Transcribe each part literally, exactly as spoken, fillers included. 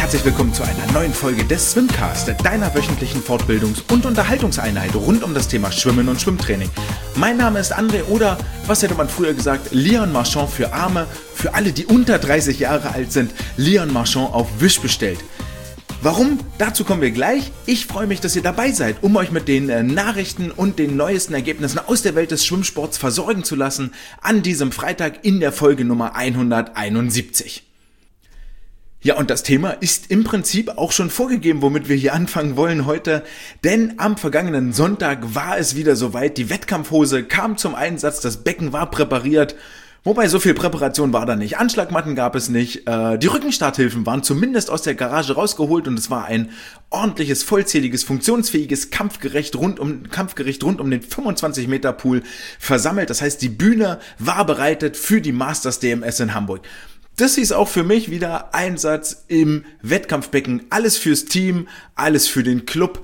Herzlich willkommen zu einer neuen Folge des Swimcast, deiner wöchentlichen Fortbildungs- und Unterhaltungseinheit rund um das Thema Schwimmen und Schwimmtraining. Mein Name ist André oder, was hätte man früher gesagt, Leon Marchand für Arme, für alle, die unter dreißig Jahre alt sind, Leon Marchand auf Wish bestellt. Warum? Dazu kommen wir gleich. Ich freue mich, dass ihr dabei seid, um euch mit den äh, Nachrichten und den neuesten Ergebnissen aus der Welt des Schwimmsports versorgen zu lassen an diesem Freitag in der Folge Nummer hunderteinundsiebzig. Ja, und das Thema ist im Prinzip auch schon vorgegeben, womit wir hier anfangen wollen heute, denn am vergangenen Sonntag war es wieder soweit, die Wettkampfhose kam zum Einsatz, das Becken war präpariert, wobei so viel Präparation war da nicht, Anschlagmatten gab es nicht, äh, die Rückenstarthilfen waren zumindest aus der Garage rausgeholt und es war ein ordentliches, vollzähliges, funktionsfähiges Kampfgericht rund um, Kampfgericht rund um den fünfundzwanzig Meter Pool versammelt, das heißt, die Bühne war bereitet für die Masters D M S in Hamburg. Das hieß auch für mich wieder Einsatz im Wettkampfbecken. Alles fürs Team, alles für den Club.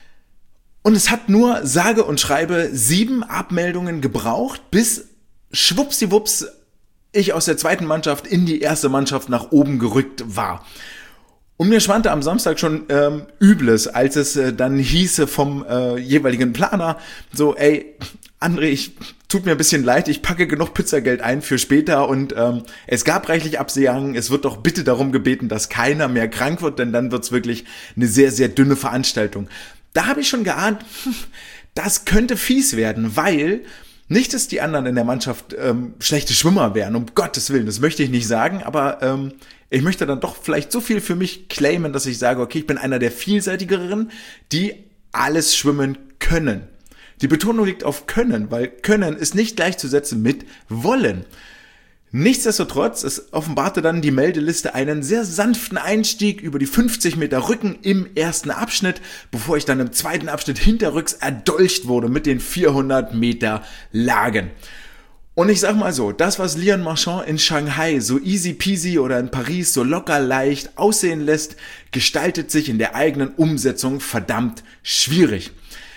Und es hat nur sage und schreibe sieben Abmeldungen gebraucht, bis schwuppsiwupps ich aus der zweiten Mannschaft in die erste Mannschaft nach oben gerückt war. Und mir schwante am Samstag schon ähm, Übles, als es äh, dann hieße vom äh, jeweiligen Planer, so ey, André, ich tut mir ein bisschen leid, ich packe genug Pizzageld ein für später und ähm, es gab reichlich Absagen, es wird doch bitte darum gebeten, dass keiner mehr krank wird, denn dann wird's wirklich eine sehr, sehr dünne Veranstaltung. Da habe ich schon geahnt, das könnte fies werden, weil nicht, dass die anderen in der Mannschaft ähm, schlechte Schwimmer wären, um Gottes Willen, das möchte ich nicht sagen, aber ähm, ich möchte dann doch vielleicht so viel für mich claimen, dass ich sage, okay, ich bin einer der vielseitigeren, die alles schwimmen können. Die Betonung liegt auf können, weil können ist nicht gleichzusetzen mit wollen. Nichtsdestotrotz, es offenbarte dann die Meldeliste einen sehr sanften Einstieg über die fünfzig Meter Rücken im ersten Abschnitt, bevor ich dann im zweiten Abschnitt hinterrücks erdolcht wurde mit den vierhundert Meter Lagen. Und ich sag mal so, das, was Leon Marchand in Shanghai so easy peasy oder in Paris so locker leicht aussehen lässt, gestaltet sich in der eigenen Umsetzung verdammt schwierig.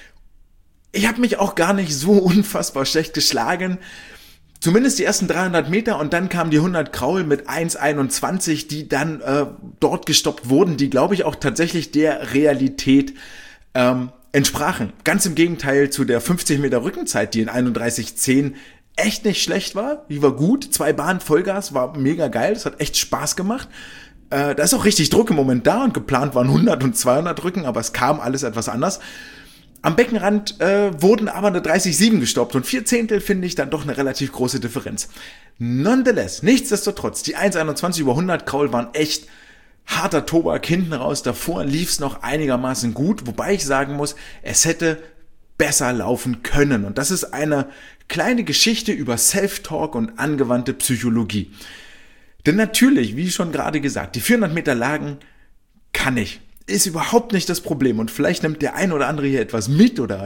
Ich habe mich auch gar nicht so unfassbar schlecht geschlagen, zumindest die ersten dreihundert Meter und dann kamen die hundert Kraul mit eins einundzwanzig, die dann äh, dort gestoppt wurden, die glaube ich auch tatsächlich der Realität ähm, entsprachen. Ganz im Gegenteil zu der fünfzig Meter Rückenzeit, die in einunddreißig zehn echt nicht schlecht war, die war gut, zwei Bahnen Vollgas, war mega geil, das hat echt Spaß gemacht. Äh, da ist auch richtig Druck im Moment da und geplant waren hundert und zweihundert Rücken, aber es kam alles etwas anders. Am Beckenrand äh, wurden aber eine dreißig sieben gestoppt und vier Zehntel finde ich dann doch eine relativ große Differenz. Nonetheless, nichtsdestotrotz, die eins einundzwanzig über hundert Kraul waren echt harter Tobak hinten raus. Davor lief es noch einigermaßen gut, wobei ich sagen muss, es hätte besser laufen können. Und das ist eine kleine Geschichte über Self-Talk und angewandte Psychologie. Denn natürlich, wie schon gerade gesagt, die vierhundert Meter Lagen kann ich. Ist überhaupt nicht das Problem und vielleicht nimmt der ein oder andere hier etwas mit oder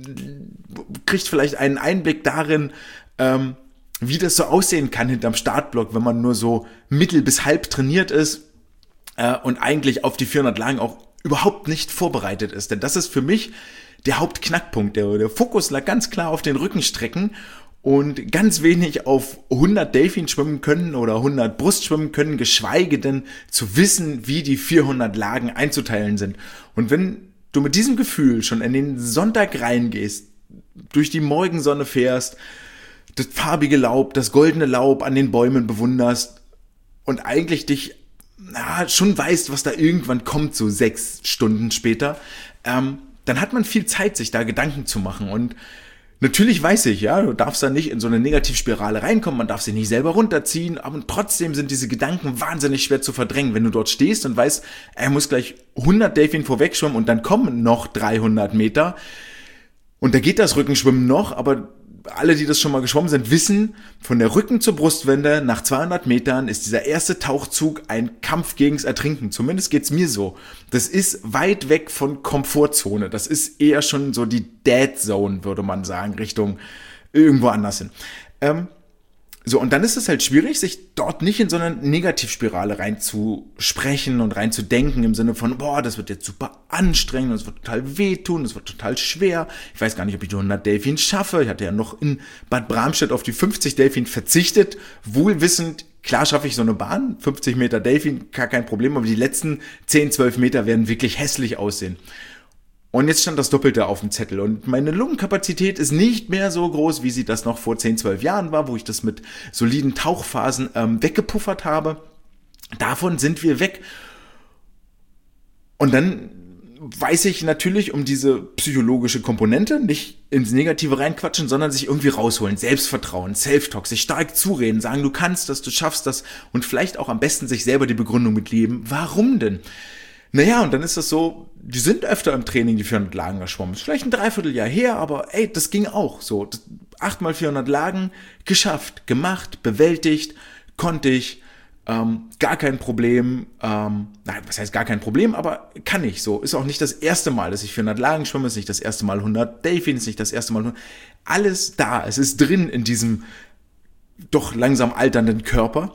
kriegt vielleicht einen Einblick darin, ähm, wie das so aussehen kann hinterm Startblock, wenn man nur so mittel bis halb trainiert ist äh, und eigentlich auf die vierhundert Lagen auch überhaupt nicht vorbereitet ist. Denn das ist für mich der Hauptknackpunkt. Der, der Fokus lag ganz klar auf den Rückenstrecken und ganz wenig auf hundert Delfin schwimmen können oder hundert Brust schwimmen können, geschweige denn zu wissen, wie die vierhundert Lagen einzuteilen sind. Und wenn du mit diesem Gefühl schon in den Sonntag reingehst, durch die Morgensonne fährst, das farbige Laub, das goldene Laub an den Bäumen bewunderst und eigentlich dich na, schon weißt, was da irgendwann kommt, so sechs Stunden später, ähm, dann hat man viel Zeit, sich da Gedanken zu machen. Und natürlich weiß ich, ja, du darfst da nicht in so eine Negativspirale reinkommen, man darf sie nicht selber runterziehen, aber trotzdem sind diese Gedanken wahnsinnig schwer zu verdrängen, wenn du dort stehst und weißt, er muss gleich hundert Delfin vorwegschwimmen und dann kommen noch dreihundert Meter und da geht das Rückenschwimmen noch, aber alle, die das schon mal geschwommen sind, wissen, von der Rücken zur Brustwende nach zweihundert Metern ist dieser erste Tauchzug ein Kampf gegens Ertrinken. Zumindest geht's mir so. Das ist weit weg von Komfortzone. Das ist eher schon so die Dead Zone, würde man sagen, Richtung irgendwo anders hin. Ähm, so, und dann ist es halt schwierig, sich dort nicht in so eine Negativspirale reinzusprechen und reinzudenken im Sinne von, boah, das wird jetzt super anstrengend, das wird total wehtun, das wird total schwer. Ich weiß gar nicht, ob ich die hundert Delfin schaffe. Ich hatte ja noch in Bad Bramstedt auf die fünfzig Delfin verzichtet, wohl wissend, klar schaffe ich so eine Bahn, fünfzig Meter Delfin, gar kein Problem, aber die letzten zehn, zwölf Meter werden wirklich hässlich aussehen. Und jetzt stand das Doppelte auf dem Zettel und meine Lungenkapazität ist nicht mehr so groß, wie sie das noch vor zehn, zwölf Jahren war, wo ich das mit soliden Tauchphasen ähm, weggepuffert habe. Davon sind wir weg. Und dann weiß ich natürlich um diese psychologische Komponente, nicht ins Negative reinquatschen, sondern sich irgendwie rausholen. Selbstvertrauen, Self-Talk, sich stark zureden, sagen, du kannst das, du schaffst das und vielleicht auch am besten sich selber die Begründung mitgeben. Warum denn? Naja, und dann ist das so, die sind öfter im Training, die vierhundert Lagen geschwommen. Ist vielleicht ein Dreivierteljahr her, aber ey, das ging auch so. acht mal vierhundert Lagen geschafft, gemacht, bewältigt, konnte ich, ähm, gar kein Problem. Ähm, nein, was heißt gar kein Problem, aber kann ich so. Ist auch nicht das erste Mal, dass ich vierhundert Lagen schwimme, ist nicht das erste Mal hundert Delfin, ist nicht das erste Mal hundert. Alles da, es ist drin in diesem doch langsam alternden Körper.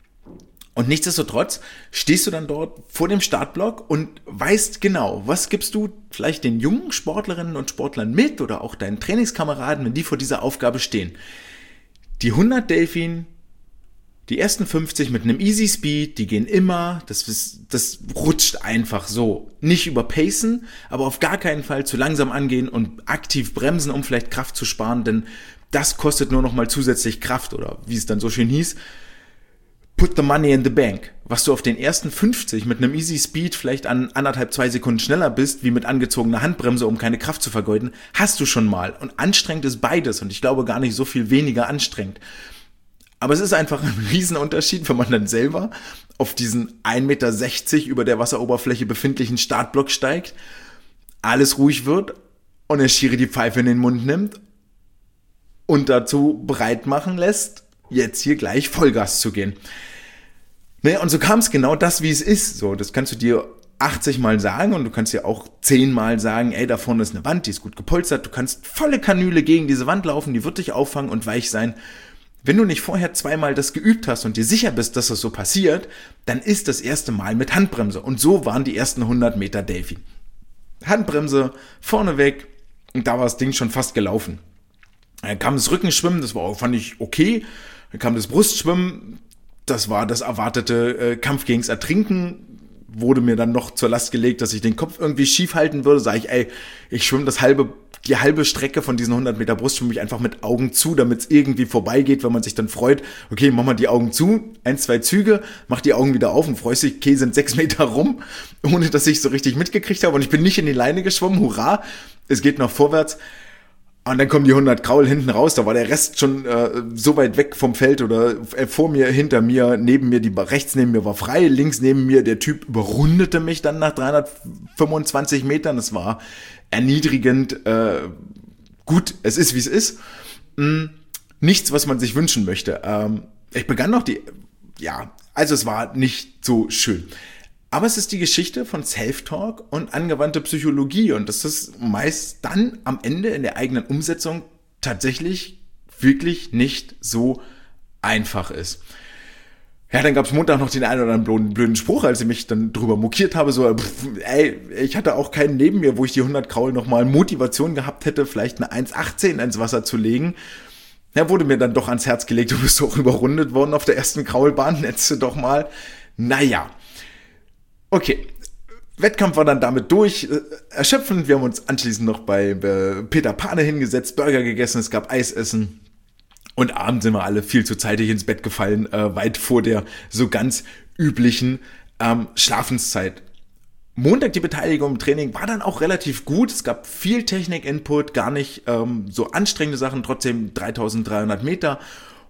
Und nichtsdestotrotz stehst du dann dort vor dem Startblock und weißt genau, was gibst du vielleicht den jungen Sportlerinnen und Sportlern mit oder auch deinen Trainingskameraden, wenn die vor dieser Aufgabe stehen. Die hundert Delfin, die ersten fünfzig mit einem Easy Speed, die gehen immer, das, ist, das rutscht einfach so. Nicht überpacen, aber auf gar keinen Fall zu langsam angehen und aktiv bremsen, um vielleicht Kraft zu sparen, denn das kostet nur noch mal zusätzlich Kraft oder wie es dann so schön hieß, put the money in the bank. Was du auf den ersten fünfzig mit einem Easy Speed vielleicht an anderthalb, zwei Sekunden schneller bist, wie mit angezogener Handbremse, um keine Kraft zu vergeuden, hast du schon mal. Und anstrengend ist beides und ich glaube gar nicht so viel weniger anstrengend. Aber es ist einfach ein Riesenunterschied, wenn man dann selber auf diesen ein Meter sechzig über der Wasseroberfläche befindlichen Startblock steigt, alles ruhig wird und der Schiri die Pfeife in den Mund nimmt und dazu bereit machen lässt, jetzt hier gleich Vollgas zu gehen. Naja, und so kam es genau das, wie es ist. So, das kannst du dir achtzig Mal sagen und du kannst dir auch zehn Mal sagen, ey, da vorne ist eine Wand, die ist gut gepolstert, du kannst volle Kanüle gegen diese Wand laufen, die wird dich auffangen und weich sein. Wenn du nicht vorher zweimal das geübt hast und dir sicher bist, dass das so passiert, dann ist das erste Mal mit Handbremse. Und so waren die ersten hundert Meter Delfin. Handbremse, vorneweg, und da war das Ding schon fast gelaufen. Dann kam das Rückenschwimmen, das war, fand ich okay. Dann kam das Brustschwimmen, das war das erwartete äh, Kampf gegens Ertrinken. Wurde mir dann noch zur Last gelegt, dass ich den Kopf irgendwie schief halten würde. Sag ich, ey, ich schwimme das halbe, die halbe Strecke von diesen hundert Meter Brust schwimme ich einfach mit Augen zu, damit es irgendwie vorbeigeht, wenn man sich dann freut. Okay, mach mal die Augen zu, ein, zwei Züge, mach die Augen wieder auf und freust dich, okay, sind sechs Meter rum, ohne dass ich so richtig mitgekriegt habe. Und ich bin nicht in die Leine geschwommen, hurra, es geht noch vorwärts. Und dann kommen die hundert Kraul hinten raus, da war der Rest schon äh, so weit weg vom Feld oder äh, vor mir, hinter mir, neben mir, die rechts neben mir war frei, links neben mir, der Typ überrundete mich dann nach dreihundertfünfundzwanzig Metern, das war erniedrigend, äh, gut, es ist wie es ist, hm, nichts, was man sich wünschen möchte. Ähm, ich begann noch die, ja, also es war nicht so schön. Aber es ist die Geschichte von Self-Talk und angewandte Psychologie und dass das meist dann am Ende in der eigenen Umsetzung tatsächlich wirklich nicht so einfach ist. Ja, dann gab es Montag noch den einen oder anderen blöden Spruch, als ich mich dann drüber mokiert habe, so, pff, ey, ich hatte auch keinen neben mir, wo ich die hundert Kraul nochmal Motivation gehabt hätte, vielleicht eine eins achtzehn ins Wasser zu legen. Ja, wurde mir dann doch ans Herz gelegt, du bist doch überrundet worden auf der ersten Kraulbahn, nennst du doch mal. Naja. Okay, Wettkampf war dann damit durch, erschöpfend. Wir haben uns anschließend noch bei Peter Pane hingesetzt, Burger gegessen, es gab Eisessen und abends sind wir alle viel zu zeitig ins Bett gefallen, äh, weit vor der so ganz üblichen ähm, Schlafenszeit. Montag die Beteiligung im Training war dann auch relativ gut, es gab viel Technik-Input, gar nicht ähm, so anstrengende Sachen, trotzdem dreitausenddreihundert Meter.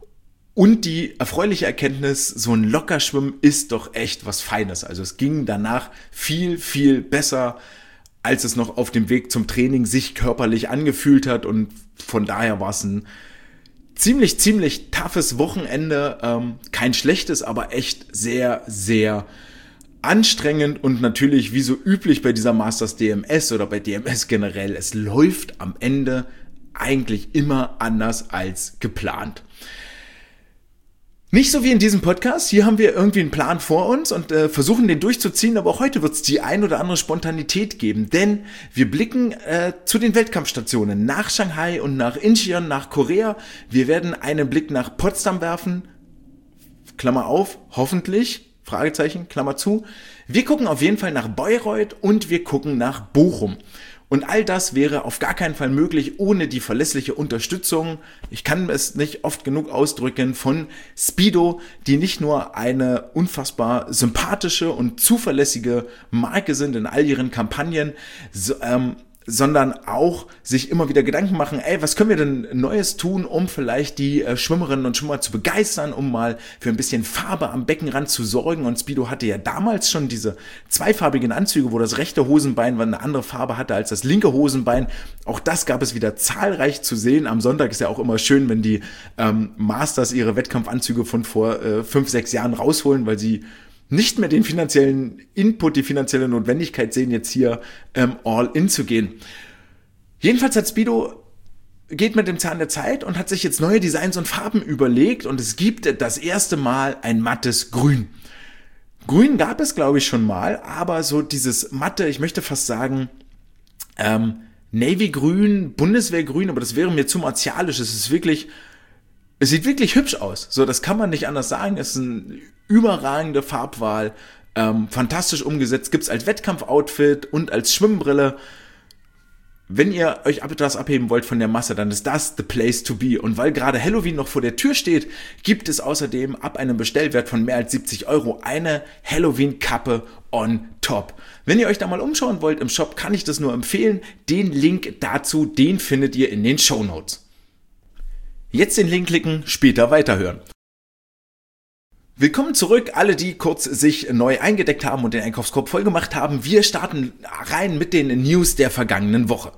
Und die erfreuliche Erkenntnis, so ein Lockerschwimmen ist doch echt was Feines. Also es ging danach viel, viel besser, als es noch auf dem Weg zum Training sich körperlich angefühlt hat. Und von daher war es ein ziemlich, ziemlich toughes Wochenende. Ähm, kein schlechtes, aber echt sehr, sehr anstrengend. Und natürlich, wie so üblich bei dieser Masters D M S oder bei D M S generell, es läuft am Ende eigentlich immer anders als geplant. Nicht so wie in diesem Podcast, hier haben wir irgendwie einen Plan vor uns und äh, versuchen den durchzuziehen, aber auch heute wird es die ein oder andere Spontanität geben, denn wir blicken äh, zu den Weltkampfstationen nach Shanghai und nach Incheon, nach Korea. Wir werden einen Blick nach Potsdam werfen, Klammer auf, hoffentlich, Fragezeichen, Klammer zu. Wir gucken auf jeden Fall nach Bayreuth und wir gucken nach Bochum. Und all das wäre auf gar keinen Fall möglich ohne die verlässliche Unterstützung, ich kann es nicht oft genug ausdrücken, von Speedo, die nicht nur eine unfassbar sympathische und zuverlässige Marke sind in all ihren Kampagnen, so, ähm, sondern auch sich immer wieder Gedanken machen, ey, was können wir denn Neues tun, um vielleicht die äh, Schwimmerinnen und Schwimmer zu begeistern, um mal für ein bisschen Farbe am Beckenrand zu sorgen. Und Speedo hatte ja damals schon diese zweifarbigen Anzüge, wo das rechte Hosenbein eine andere Farbe hatte als das linke Hosenbein. Auch das gab es wieder zahlreich zu sehen. Am Sonntag ist ja auch immer schön, wenn die ähm, Masters ihre Wettkampfanzüge von vor äh, fünf, sechs Jahren rausholen, weil sie nicht mehr den finanziellen Input, die finanzielle Notwendigkeit sehen, jetzt hier ähm, all in zu gehen. Jedenfalls hat Speedo geht mit dem Zahn der Zeit und hat sich jetzt neue Designs und Farben überlegt und es gibt das erste Mal ein mattes Grün. Grün gab es, glaube ich, schon mal, aber so dieses matte, ich möchte fast sagen, ähm, Navy-Grün, Bundeswehr-Grün, aber das wäre mir zu martialisch. Es ist wirklich, es sieht wirklich hübsch aus. So, das kann man nicht anders sagen. Es ist eine überragende Farbwahl, ähm, fantastisch umgesetzt. Gibt's als Wettkampfoutfit und als Schwimmbrille. Wenn ihr euch etwas abheben wollt von der Masse, dann ist das the place to be. Und weil gerade Halloween noch vor der Tür steht, gibt es außerdem ab einem Bestellwert von mehr als siebzig Euro eine Halloween-Kappe on top. Wenn ihr euch da mal umschauen wollt im Shop, kann ich das nur empfehlen. Den Link dazu, den findet ihr in den Shownotes. Jetzt den Link klicken, später weiterhören. Willkommen zurück, alle, die kurz sich neu eingedeckt haben und den Einkaufskorb voll gemacht haben. Wir starten rein mit den News der vergangenen Woche.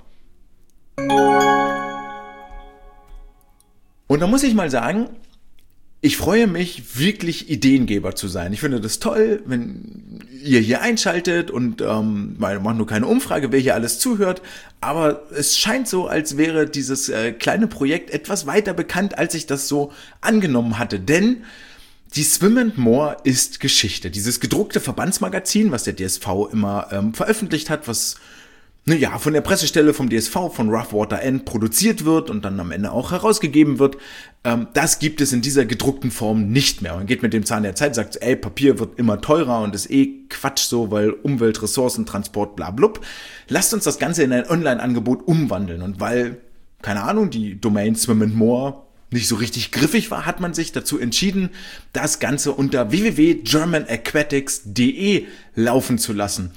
Und da muss ich mal sagen, ich freue mich, wirklich Ideengeber zu sein. Ich finde das toll, wenn ihr hier einschaltet und ähm, wir machen nur keine Umfrage, wer hier alles zuhört. Aber es scheint so, als wäre dieses äh, kleine Projekt etwas weiter bekannt, als ich das so angenommen hatte. Denn die Swim and More ist Geschichte. Dieses gedruckte Verbandsmagazin, was der D S V immer ähm, veröffentlicht hat, was naja, von der Pressestelle vom D S V, von Rough Water End produziert wird und dann am Ende auch herausgegeben wird, ähm, das gibt es in dieser gedruckten Form nicht mehr. Man geht mit dem Zahn der Zeit, sagt, ey, Papier wird immer teurer und ist eh Quatsch so, weil Umwelt, Ressourcen, Transport, bla blub. Lasst uns das Ganze in ein Online-Angebot umwandeln. Und weil, keine Ahnung, die Domain Swim and More nicht so richtig griffig war, hat man sich dazu entschieden, das Ganze unter w w w punkt german aquatics punkt d e laufen zu lassen.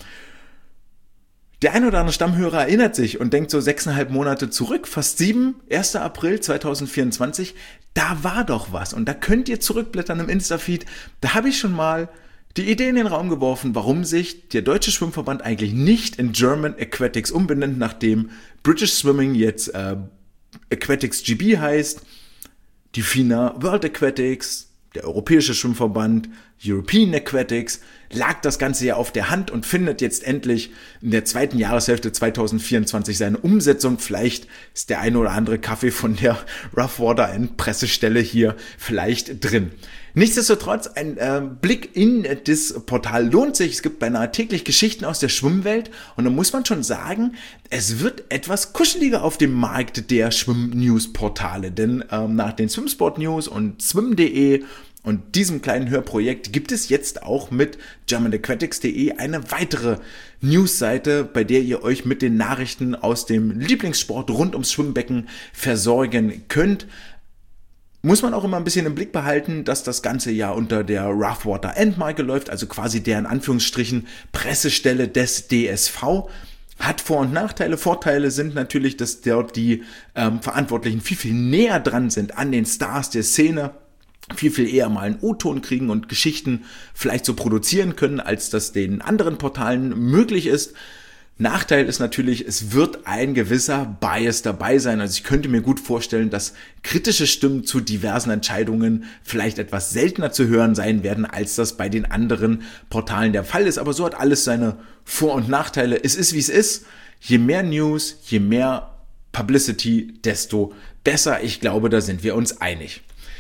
Der ein oder andere Stammhörer erinnert sich und denkt so sechseinhalb Monate zurück, fast sieben, erster April zweitausendvierundzwanzig, da war doch was. Und da könnt ihr zurückblättern im Insta-Feed. Da habe ich schon mal die Idee in den Raum geworfen, warum sich der Deutsche Schwimmverband eigentlich nicht in German Aquatics umbenennt, nachdem British Swimming jetzt äh, Aquatics G B heißt, die F I N A World Aquatics, der Europäische Schwimmverband, European Aquatics, lag das Ganze ja auf der Hand und findet jetzt endlich in der zweiten Jahreshälfte zweitausendvierundzwanzig seine Umsetzung. Vielleicht ist der eine oder andere Kaffee von der Rough Water End Pressestelle hier vielleicht drin. Nichtsdestotrotz, ein äh, Blick in das Portal lohnt sich. Es gibt beinahe täglich Geschichten aus der Schwimmwelt und da muss man schon sagen, es wird etwas kuscheliger auf dem Markt der Schwimm-News-Portale, denn ähm, nach den Swimsport News und swim punkt de und diesem kleinen Hörprojekt gibt es jetzt auch mit german aquatics punkt de eine weitere Newsseite, bei der ihr euch mit den Nachrichten aus dem Lieblingssport rund ums Schwimmbecken versorgen könnt. Muss man auch immer ein bisschen im Blick behalten, dass das Ganze ja unter der Rough Water End Marke läuft, also quasi der in Anführungsstrichen Pressestelle des D S V. Hat Vor- und Nachteile. Vorteile sind natürlich, dass dort die ähm, Verantwortlichen viel, viel näher dran sind an den Stars der Szene, viel, viel eher mal einen O-Ton kriegen und Geschichten vielleicht so produzieren können, als das den anderen Portalen möglich ist. Nachteil ist natürlich, es wird ein gewisser Bias dabei sein. Also ich könnte mir gut vorstellen, dass kritische Stimmen zu diversen Entscheidungen vielleicht etwas seltener zu hören sein werden, als das bei den anderen Portalen der Fall ist. Aber so hat alles seine Vor- und Nachteile. Es ist, wie es ist. Je mehr News, je mehr Publicity, desto besser. Ich glaube, da sind wir uns einig.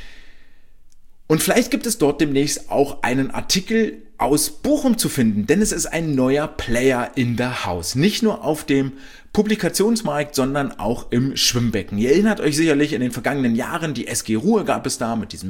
Und vielleicht gibt es dort demnächst auch einen Artikel aus Bochum zu finden, denn es ist ein neuer Player in the House. Nicht nur auf dem Publikationsmarkt, sondern auch im Schwimmbecken. Ihr erinnert euch sicherlich, in den vergangenen Jahren, die S G Ruhe gab es da mit diesem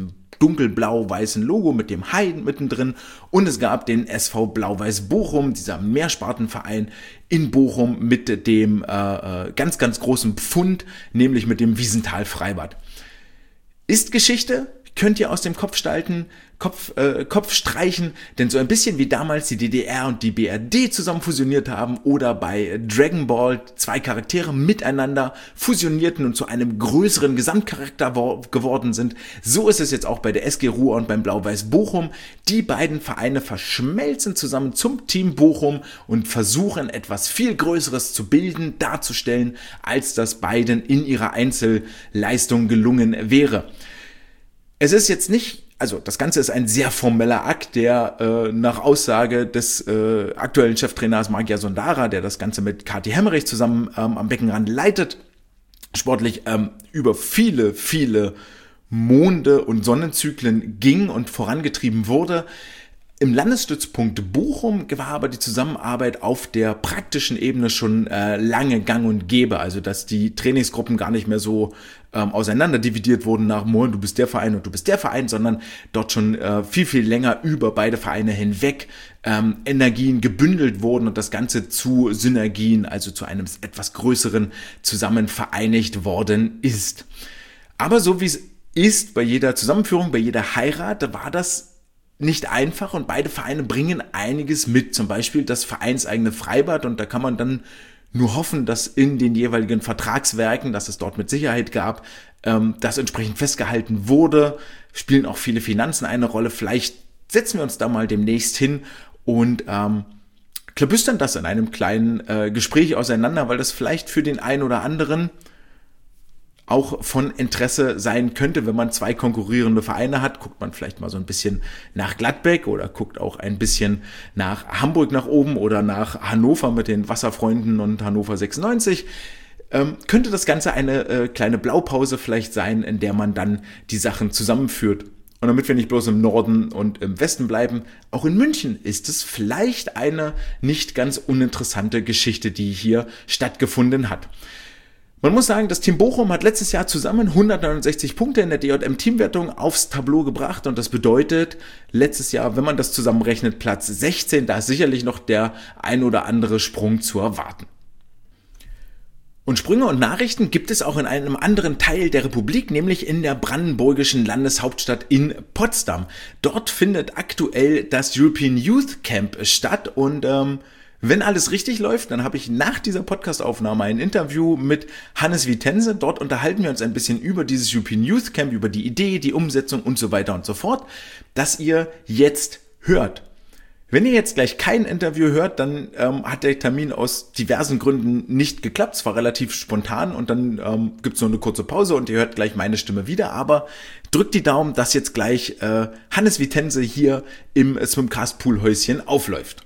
dunkelblau-weißen Logo mit dem Hai mittendrin und es gab den S V Blau-Weiß Bochum, dieser Mehrspartenverein in Bochum mit dem äh, ganz, ganz großen Pfund, nämlich mit dem Wiesenthal Freibad. Ist Geschichte, könnt ihr aus dem Kopf stalten, Kopf, äh, Kopf streichen, denn so ein bisschen wie damals die D D R und die B R D zusammen fusioniert haben oder bei Dragon Ball zwei Charaktere miteinander fusionierten und zu einem größeren Gesamtcharakter wo- geworden sind, so ist es jetzt auch bei der S G Ruhr und beim Blau-Weiß Bochum. Die beiden Vereine verschmelzen zusammen zum Team Bochum und versuchen etwas viel Größeres zu bilden, darzustellen, als das beiden in ihrer Einzelleistung gelungen wäre. Es ist jetzt nicht, also das Ganze ist ein sehr formeller Akt, der äh, nach Aussage des äh, aktuellen Cheftrainers Magyar Sondara, der das Ganze mit Kati Hemmerich zusammen ähm, am Beckenrand leitet, sportlich ähm, über viele, viele Monde und Sonnenzyklen ging und vorangetrieben wurde. Im Landesstützpunkt Bochum war aber die Zusammenarbeit auf der praktischen Ebene schon äh, lange gang und gäbe, also dass die Trainingsgruppen gar nicht mehr so ähm, auseinander dividiert wurden nach Moin, du bist der Verein und du bist der Verein, sondern dort schon äh, viel, viel länger über beide Vereine hinweg ähm, Energien gebündelt wurden und das Ganze zu Synergien, also zu einem etwas größeren zusammen vereinigt worden ist. Aber so wie es ist bei jeder Zusammenführung, bei jeder Heirat, war das nicht einfach und beide Vereine bringen einiges mit, zum Beispiel das vereinseigene Freibad und da kann man dann nur hoffen, dass in den jeweiligen Vertragswerken, dass es dort mit Sicherheit gab, ähm, das entsprechend festgehalten wurde, spielen auch viele Finanzen eine Rolle. Vielleicht setzen wir uns da mal demnächst hin und ähm, klabüstern das in einem kleinen äh, Gespräch auseinander, weil das vielleicht für den einen oder anderen auch von Interesse sein könnte, wenn man zwei konkurrierende Vereine hat, guckt man vielleicht mal so ein bisschen nach Gladbeck oder guckt auch ein bisschen nach Hamburg nach oben oder nach Hannover mit den Wasserfreunden und Hannover sechsundneunzig. Ähm, könnte das Ganze eine äh, kleine Blaupause vielleicht sein, in der man dann die Sachen zusammenführt. Und damit wir nicht bloß im Norden und im Westen bleiben, auch in München ist es vielleicht eine nicht ganz uninteressante Geschichte, die hier stattgefunden hat. Man muss sagen, das Team Bochum hat letztes Jahr zusammen hundertneunundsechzig Punkte in der D J M-Teamwertung aufs Tableau gebracht und das bedeutet, letztes Jahr, wenn man das zusammenrechnet, Platz sechzehn, da ist sicherlich noch der ein oder andere Sprung zu erwarten. Und Sprünge und Nachrichten gibt es auch in einem anderen Teil der Republik, nämlich in der brandenburgischen Landeshauptstadt in Potsdam. Dort findet aktuell das European Youth Camp statt und ähm, wenn alles richtig läuft, dann habe ich nach dieser Podcast-Aufnahme ein Interview mit Hannes Vitense. Dort unterhalten wir uns ein bisschen über dieses European Youth Camp, über die Idee, die Umsetzung und so weiter und so fort, das ihr jetzt hört. Wenn ihr jetzt gleich kein Interview hört, dann ähm, hat der Termin aus diversen Gründen nicht geklappt. Es war relativ spontan und dann ähm, gibt es nur eine kurze Pause und ihr hört gleich meine Stimme wieder. Aber drückt die Daumen, dass jetzt gleich äh, Hannes Vitense hier im Swimcast-Poolhäuschen aufläuft.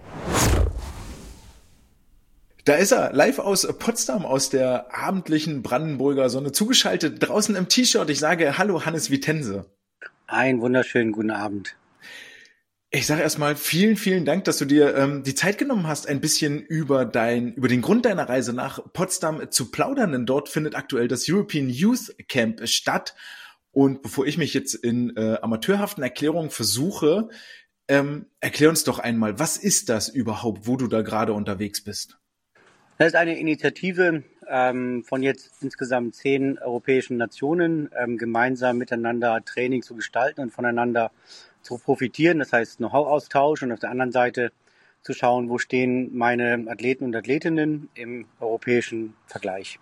Da ist er, live aus Potsdam, aus der abendlichen Brandenburger Sonne, zugeschaltet, draußen im T-Shirt. Ich sage Hallo Hannes Vitense. Einen wunderschönen guten Abend. Ich sage erstmal vielen, vielen Dank, dass du dir ähm, die Zeit genommen hast, ein bisschen über dein, über den Grund deiner Reise nach Potsdam zu plaudern, denn dort findet aktuell das European Youth Camp statt. Und bevor ich mich jetzt in äh, amateurhaften Erklärungen versuche, ähm, erklär uns doch einmal, was ist das überhaupt, wo du da gerade unterwegs bist? Das ist eine Initiative ähm, von jetzt insgesamt zehn europäischen Nationen, ähm, gemeinsam miteinander Training zu gestalten und voneinander zu profitieren. Das heißt Know-how-Austausch und auf der anderen Seite zu schauen, wo stehen meine Athleten und Athletinnen im europäischen Vergleich.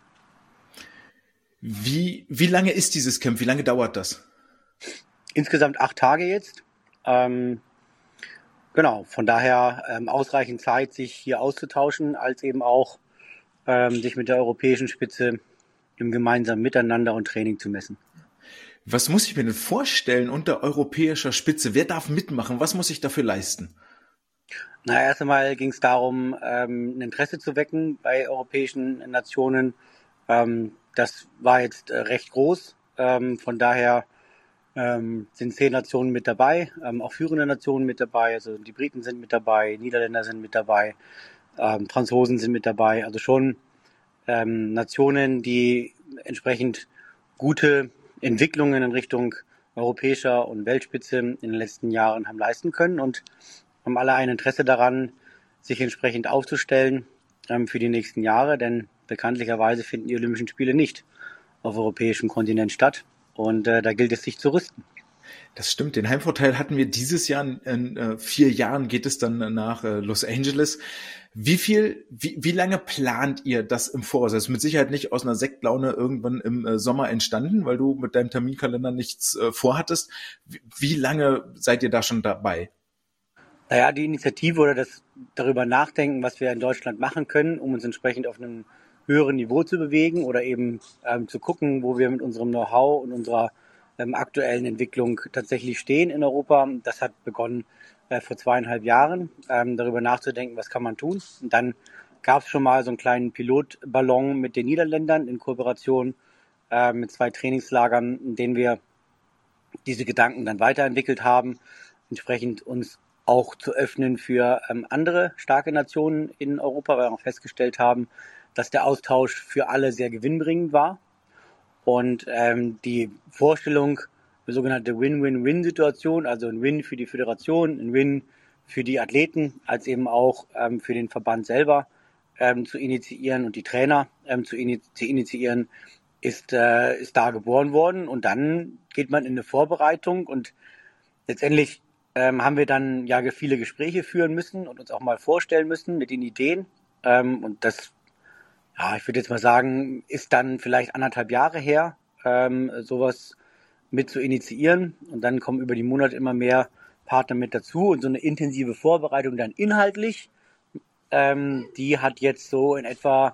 Wie, wie lange ist dieses Camp? Wie lange dauert das? Insgesamt acht Tage jetzt. Ähm, genau, von daher ähm, ausreichend Zeit, sich hier auszutauschen, als eben auch ähm, sich mit der europäischen Spitze im gemeinsamen Miteinander und Training zu messen. Was muss ich mir denn vorstellen unter europäischer Spitze? Wer darf mitmachen? Was muss ich dafür leisten? Na, erst einmal ging es darum, ähm, ein Interesse zu wecken bei europäischen Nationen. Ähm, das war jetzt äh, recht groß. Ähm, von daher ähm, sind zehn Nationen mit dabei, ähm, auch führende Nationen mit dabei. Also die Briten sind mit dabei, Niederländer sind mit dabei, ähm, Franzosen sind mit dabei. Also schon ähm, Nationen, die entsprechend gute Entwicklungen in Richtung europäischer und Weltspitze in den letzten Jahren haben leisten können und haben alle ein Interesse daran, sich entsprechend aufzustellen ähm, für die nächsten Jahre, denn bekanntlicherweise finden die Olympischen Spiele nicht auf europäischem Kontinent statt und äh, da gilt es, sich zu rüsten. Das stimmt, den Heimvorteil hatten wir dieses Jahr. In, in äh, vier Jahren geht es dann nach äh, Los Angeles. Wie viel, wie, wie lange plant ihr das im Voraus? Das ist mit Sicherheit nicht aus einer Sektlaune irgendwann im äh, Sommer entstanden, weil du mit deinem Terminkalender nichts äh, vorhattest. Wie, wie lange seid ihr da schon dabei? Naja, die Initiative oder das darüber nachdenken, was wir in Deutschland machen können, um uns entsprechend auf einem höheren Niveau zu bewegen oder eben ähm, zu gucken, wo wir mit unserem Know-how und unserer ähm, aktuellen Entwicklung tatsächlich stehen in Europa. Das hat begonnen äh, vor zweieinhalb Jahren, ähm, darüber nachzudenken, was kann man tun. Und dann gab es schon mal so einen kleinen Pilotballon mit den Niederländern in Kooperation äh, mit zwei Trainingslagern, in denen wir diese Gedanken dann weiterentwickelt haben, entsprechend uns auch zu öffnen für ähm, andere starke Nationen in Europa, weil wir auch festgestellt haben, dass der Austausch für alle sehr gewinnbringend war. Und ähm, die Vorstellung, eine sogenannte Win-Win-Win-Situation, also ein Win für die Föderation, ein Win für die Athleten, als eben auch ähm, für den Verband selber ähm, zu initiieren und die Trainer ähm, zu, ini- zu initiieren, ist, äh, ist da geboren worden. Und dann geht man in eine Vorbereitung und letztendlich ähm, haben wir dann ja viele Gespräche führen müssen und uns auch mal vorstellen müssen mit den Ideen. Ähm, und das, ja, ich würde jetzt mal sagen, ist dann vielleicht anderthalb Jahre her, ähm, sowas mit zu initiieren. Und dann kommen über die Monate immer mehr Partner mit dazu und so eine intensive Vorbereitung dann inhaltlich, ähm, die hat jetzt so in etwa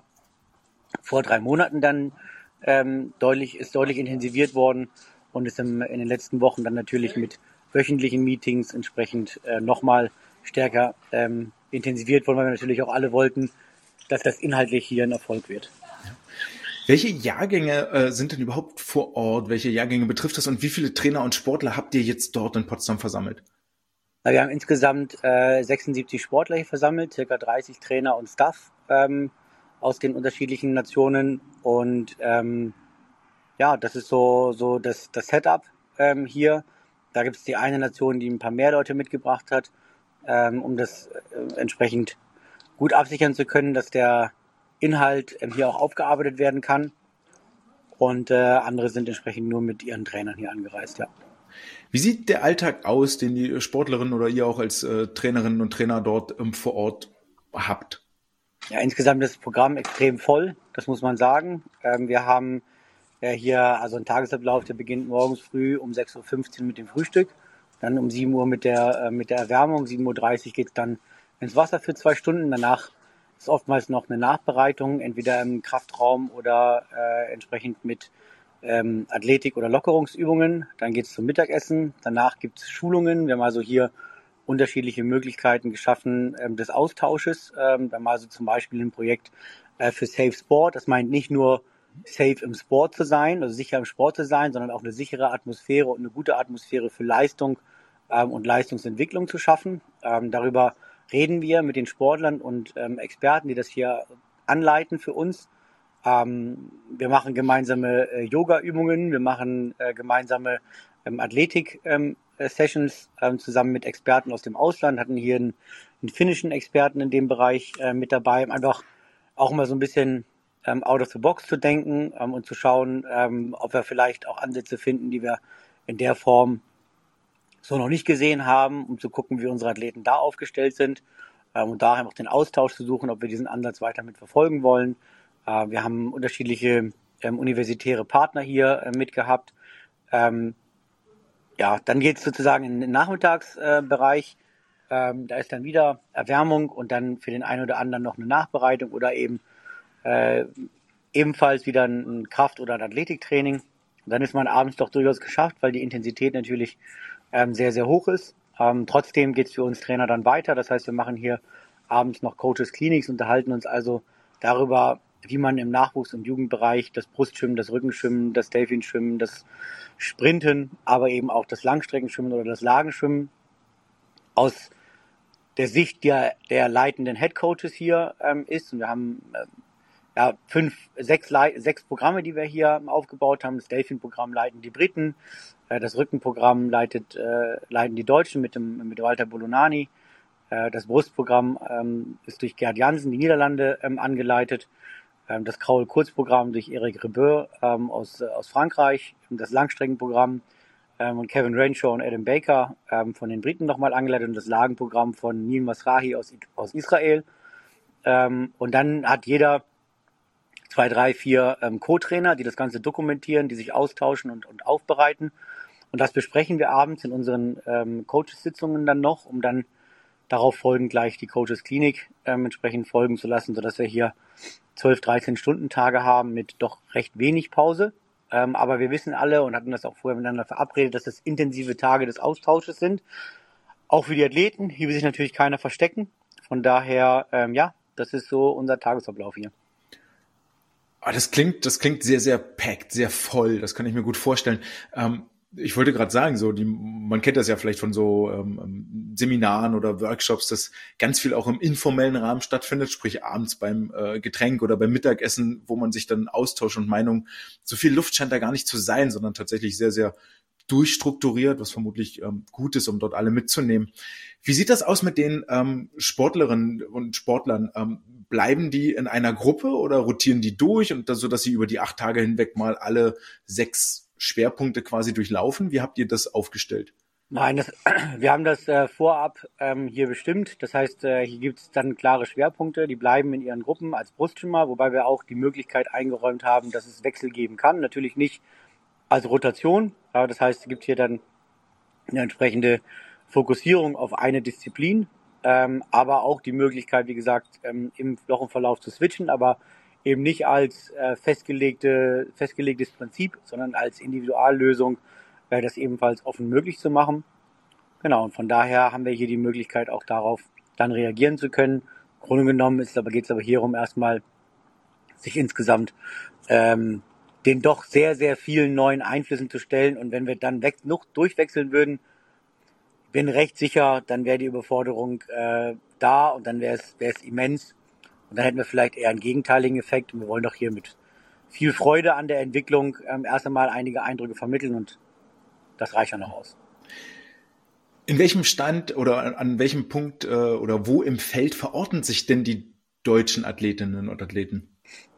vor drei Monaten dann ähm, deutlich, ist deutlich intensiviert worden und ist im, in den letzten Wochen dann natürlich mit wöchentlichen Meetings entsprechend äh, nochmal stärker ähm, intensiviert worden, weil wir natürlich auch alle wollten, dass das inhaltlich hier ein Erfolg wird. Welche Jahrgänge äh, sind denn überhaupt vor Ort? Welche Jahrgänge betrifft das und wie viele Trainer und Sportler habt ihr jetzt dort in Potsdam versammelt? Na, wir haben insgesamt äh, sechsundsiebzig Sportler hier versammelt, circa dreißig Trainer und Staff ähm, aus den unterschiedlichen Nationen und ähm, ja, das ist so, so das, das Setup ähm, hier. Da gibt es die eine Nation, die ein paar mehr Leute mitgebracht hat, ähm, um das äh, entsprechend gut absichern zu können, dass der Inhalt ähm, hier auch aufgearbeitet werden kann. Und äh, andere sind entsprechend nur mit ihren Trainern hier angereist, ja. Wie sieht der Alltag aus, den die Sportlerinnen oder ihr auch als äh, Trainerinnen und Trainer dort ähm, vor Ort habt? Ja, insgesamt ist das Programm extrem voll, das muss man sagen. Ähm, wir haben äh, hier also einen Tagesablauf, der beginnt morgens früh um sechs Uhr fünfzehn mit dem Frühstück, dann um sieben Uhr mit der, äh, mit der Erwärmung, sieben Uhr dreißig geht es dann ins Wasser für zwei Stunden. Danach ist oftmals noch eine Nachbereitung, entweder im Kraftraum oder äh, entsprechend mit ähm, Athletik- oder Lockerungsübungen. Dann geht es zum Mittagessen. Danach gibt es Schulungen. Wir haben also hier unterschiedliche Möglichkeiten geschaffen ähm, des Austausches. Ähm, wir haben also zum Beispiel ein Projekt äh, für Safe Sport. Das meint nicht nur safe im Sport zu sein, also sicher im Sport zu sein, sondern auch eine sichere Atmosphäre und eine gute Atmosphäre für Leistung ähm, und Leistungsentwicklung zu schaffen. Ähm, darüber reden wir mit den Sportlern und ähm, Experten, die das hier anleiten für uns. Ähm, wir machen gemeinsame äh, Yoga-Übungen, wir machen äh, gemeinsame ähm, Athletik-Sessions ähm, ähm, zusammen mit Experten aus dem Ausland, hatten hier einen, einen finnischen Experten in dem Bereich äh, mit dabei, um einfach auch mal so ein bisschen ähm, out of the box zu denken ähm, und zu schauen, ähm, ob wir vielleicht auch Ansätze finden, die wir in der Form so noch nicht gesehen haben, um zu gucken, wie unsere Athleten da aufgestellt sind ähm, und daher auch den Austausch zu suchen, ob wir diesen Ansatz weiter mit verfolgen wollen. Äh, wir haben unterschiedliche ähm, universitäre Partner hier äh, mitgehabt. Ähm, ja, dann geht es sozusagen in den Nachmittagsbereich. Äh, ähm, da ist dann wieder Erwärmung und dann für den einen oder anderen noch eine Nachbereitung oder eben äh, ebenfalls wieder ein Kraft- oder ein Athletiktraining. Und dann ist man abends doch durchaus geschafft, weil die Intensität natürlich ähm, sehr, sehr hoch ist. Ähm, trotzdem geht es für uns Trainer dann weiter. Das heißt, wir machen hier abends noch Coaches Clinics, unterhalten uns also darüber, wie man im Nachwuchs- und Jugendbereich das Brustschwimmen, das Rückenschwimmen, das Delfinschwimmen, das Sprinten, aber eben auch das Langstreckenschwimmen oder das Lagenschwimmen aus der Sicht der, der leitenden Headcoaches hier ähm, ist. Und wir haben äh, ja, fünf, sechs, sechs Programme, die wir hier aufgebaut haben. Das Delfin-Programm leiten die Briten, äh, das Rückenprogramm leitet, äh, leiten die Deutschen mit dem, mit Walter Bolonani. Äh, das Brustprogramm ähm, ist durch Gerd Jansen, die Niederlande, ähm, angeleitet. Ähm, das Kraul-Kurzprogramm durch Eric Rebeur ähm, aus, äh, aus Frankreich. Das Langstreckenprogramm ähm, und Kevin Renshaw und Adam Baker ähm, von den Briten nochmal angeleitet und das Lagenprogramm von Neil Masrahi aus, aus Israel. Ähm, und dann hat jeder zwei, drei, vier ähm, Co-Trainer, die das Ganze dokumentieren, die sich austauschen und, und aufbereiten. Und das besprechen wir abends in unseren ähm, Coaches-Sitzungen dann noch, um dann darauf folgend gleich die Coaches-Klinik ähm, entsprechend folgen zu lassen, sodass wir hier zwölf, dreizehn Stunden Tage haben mit doch recht wenig Pause. Ähm, aber wir wissen alle und hatten das auch vorher miteinander verabredet, dass das intensive Tage des Austausches sind. Auch für die Athleten. Hier will sich natürlich keiner verstecken. Von daher, ähm, ja, das ist so unser Tagesablauf hier. Ah, das klingt, das klingt sehr, sehr packed, sehr voll. Das kann ich mir gut vorstellen. Ähm, ich wollte gerade sagen, so die, man kennt das ja vielleicht von so ähm, Seminaren oder Workshops, dass ganz viel auch im informellen Rahmen stattfindet, sprich abends beim äh, Getränk oder beim Mittagessen, wo man sich dann austauscht und Meinungen. So viel Luft scheint da gar nicht zu sein, sondern tatsächlich sehr, sehr durchstrukturiert, was vermutlich ähm, gut ist, um dort alle mitzunehmen. Wie sieht das aus mit den ähm, Sportlerinnen und Sportlern? Ähm, bleiben die in einer Gruppe oder rotieren die durch und das, so, dass sie über die acht Tage hinweg mal alle sechs Schwerpunkte quasi durchlaufen? Wie habt ihr das aufgestellt? Nein, das, wir haben das äh, vorab ähm, hier bestimmt. Das heißt, äh, hier gibt es dann klare Schwerpunkte, die bleiben in ihren Gruppen als Brustschwimmer, wobei wir auch die Möglichkeit eingeräumt haben, dass es Wechsel geben kann. Natürlich nicht als Rotation, aber das heißt, es gibt hier dann eine entsprechende Fokussierung auf eine Disziplin, ähm, aber auch die Möglichkeit, wie gesagt, ähm, im Wochenverlauf zu switchen, aber eben nicht als äh, festgelegte, festgelegtes Prinzip, sondern als Individuallösung, äh, das ebenfalls offen möglich zu machen. Genau, und von daher haben wir hier die Möglichkeit, auch darauf dann reagieren zu können. Im Grunde genommen ist aber, geht es aber hierum, erstmal sich insgesamt ähm, den doch sehr, sehr vielen neuen Einflüssen zu stellen. Und wenn wir dann weg, noch durchwechseln würden, bin recht sicher, dann wäre die Überforderung äh, da und dann wäre es wäre es immens. Und dann hätten wir vielleicht eher einen gegenteiligen Effekt. Und wir wollen doch hier mit viel Freude an der Entwicklung ähm, erst einmal einige Eindrücke vermitteln und das reicht ja noch aus. In welchem Stand oder an welchem Punkt äh, oder wo im Feld verorten sich denn die deutschen Athletinnen und Athleten?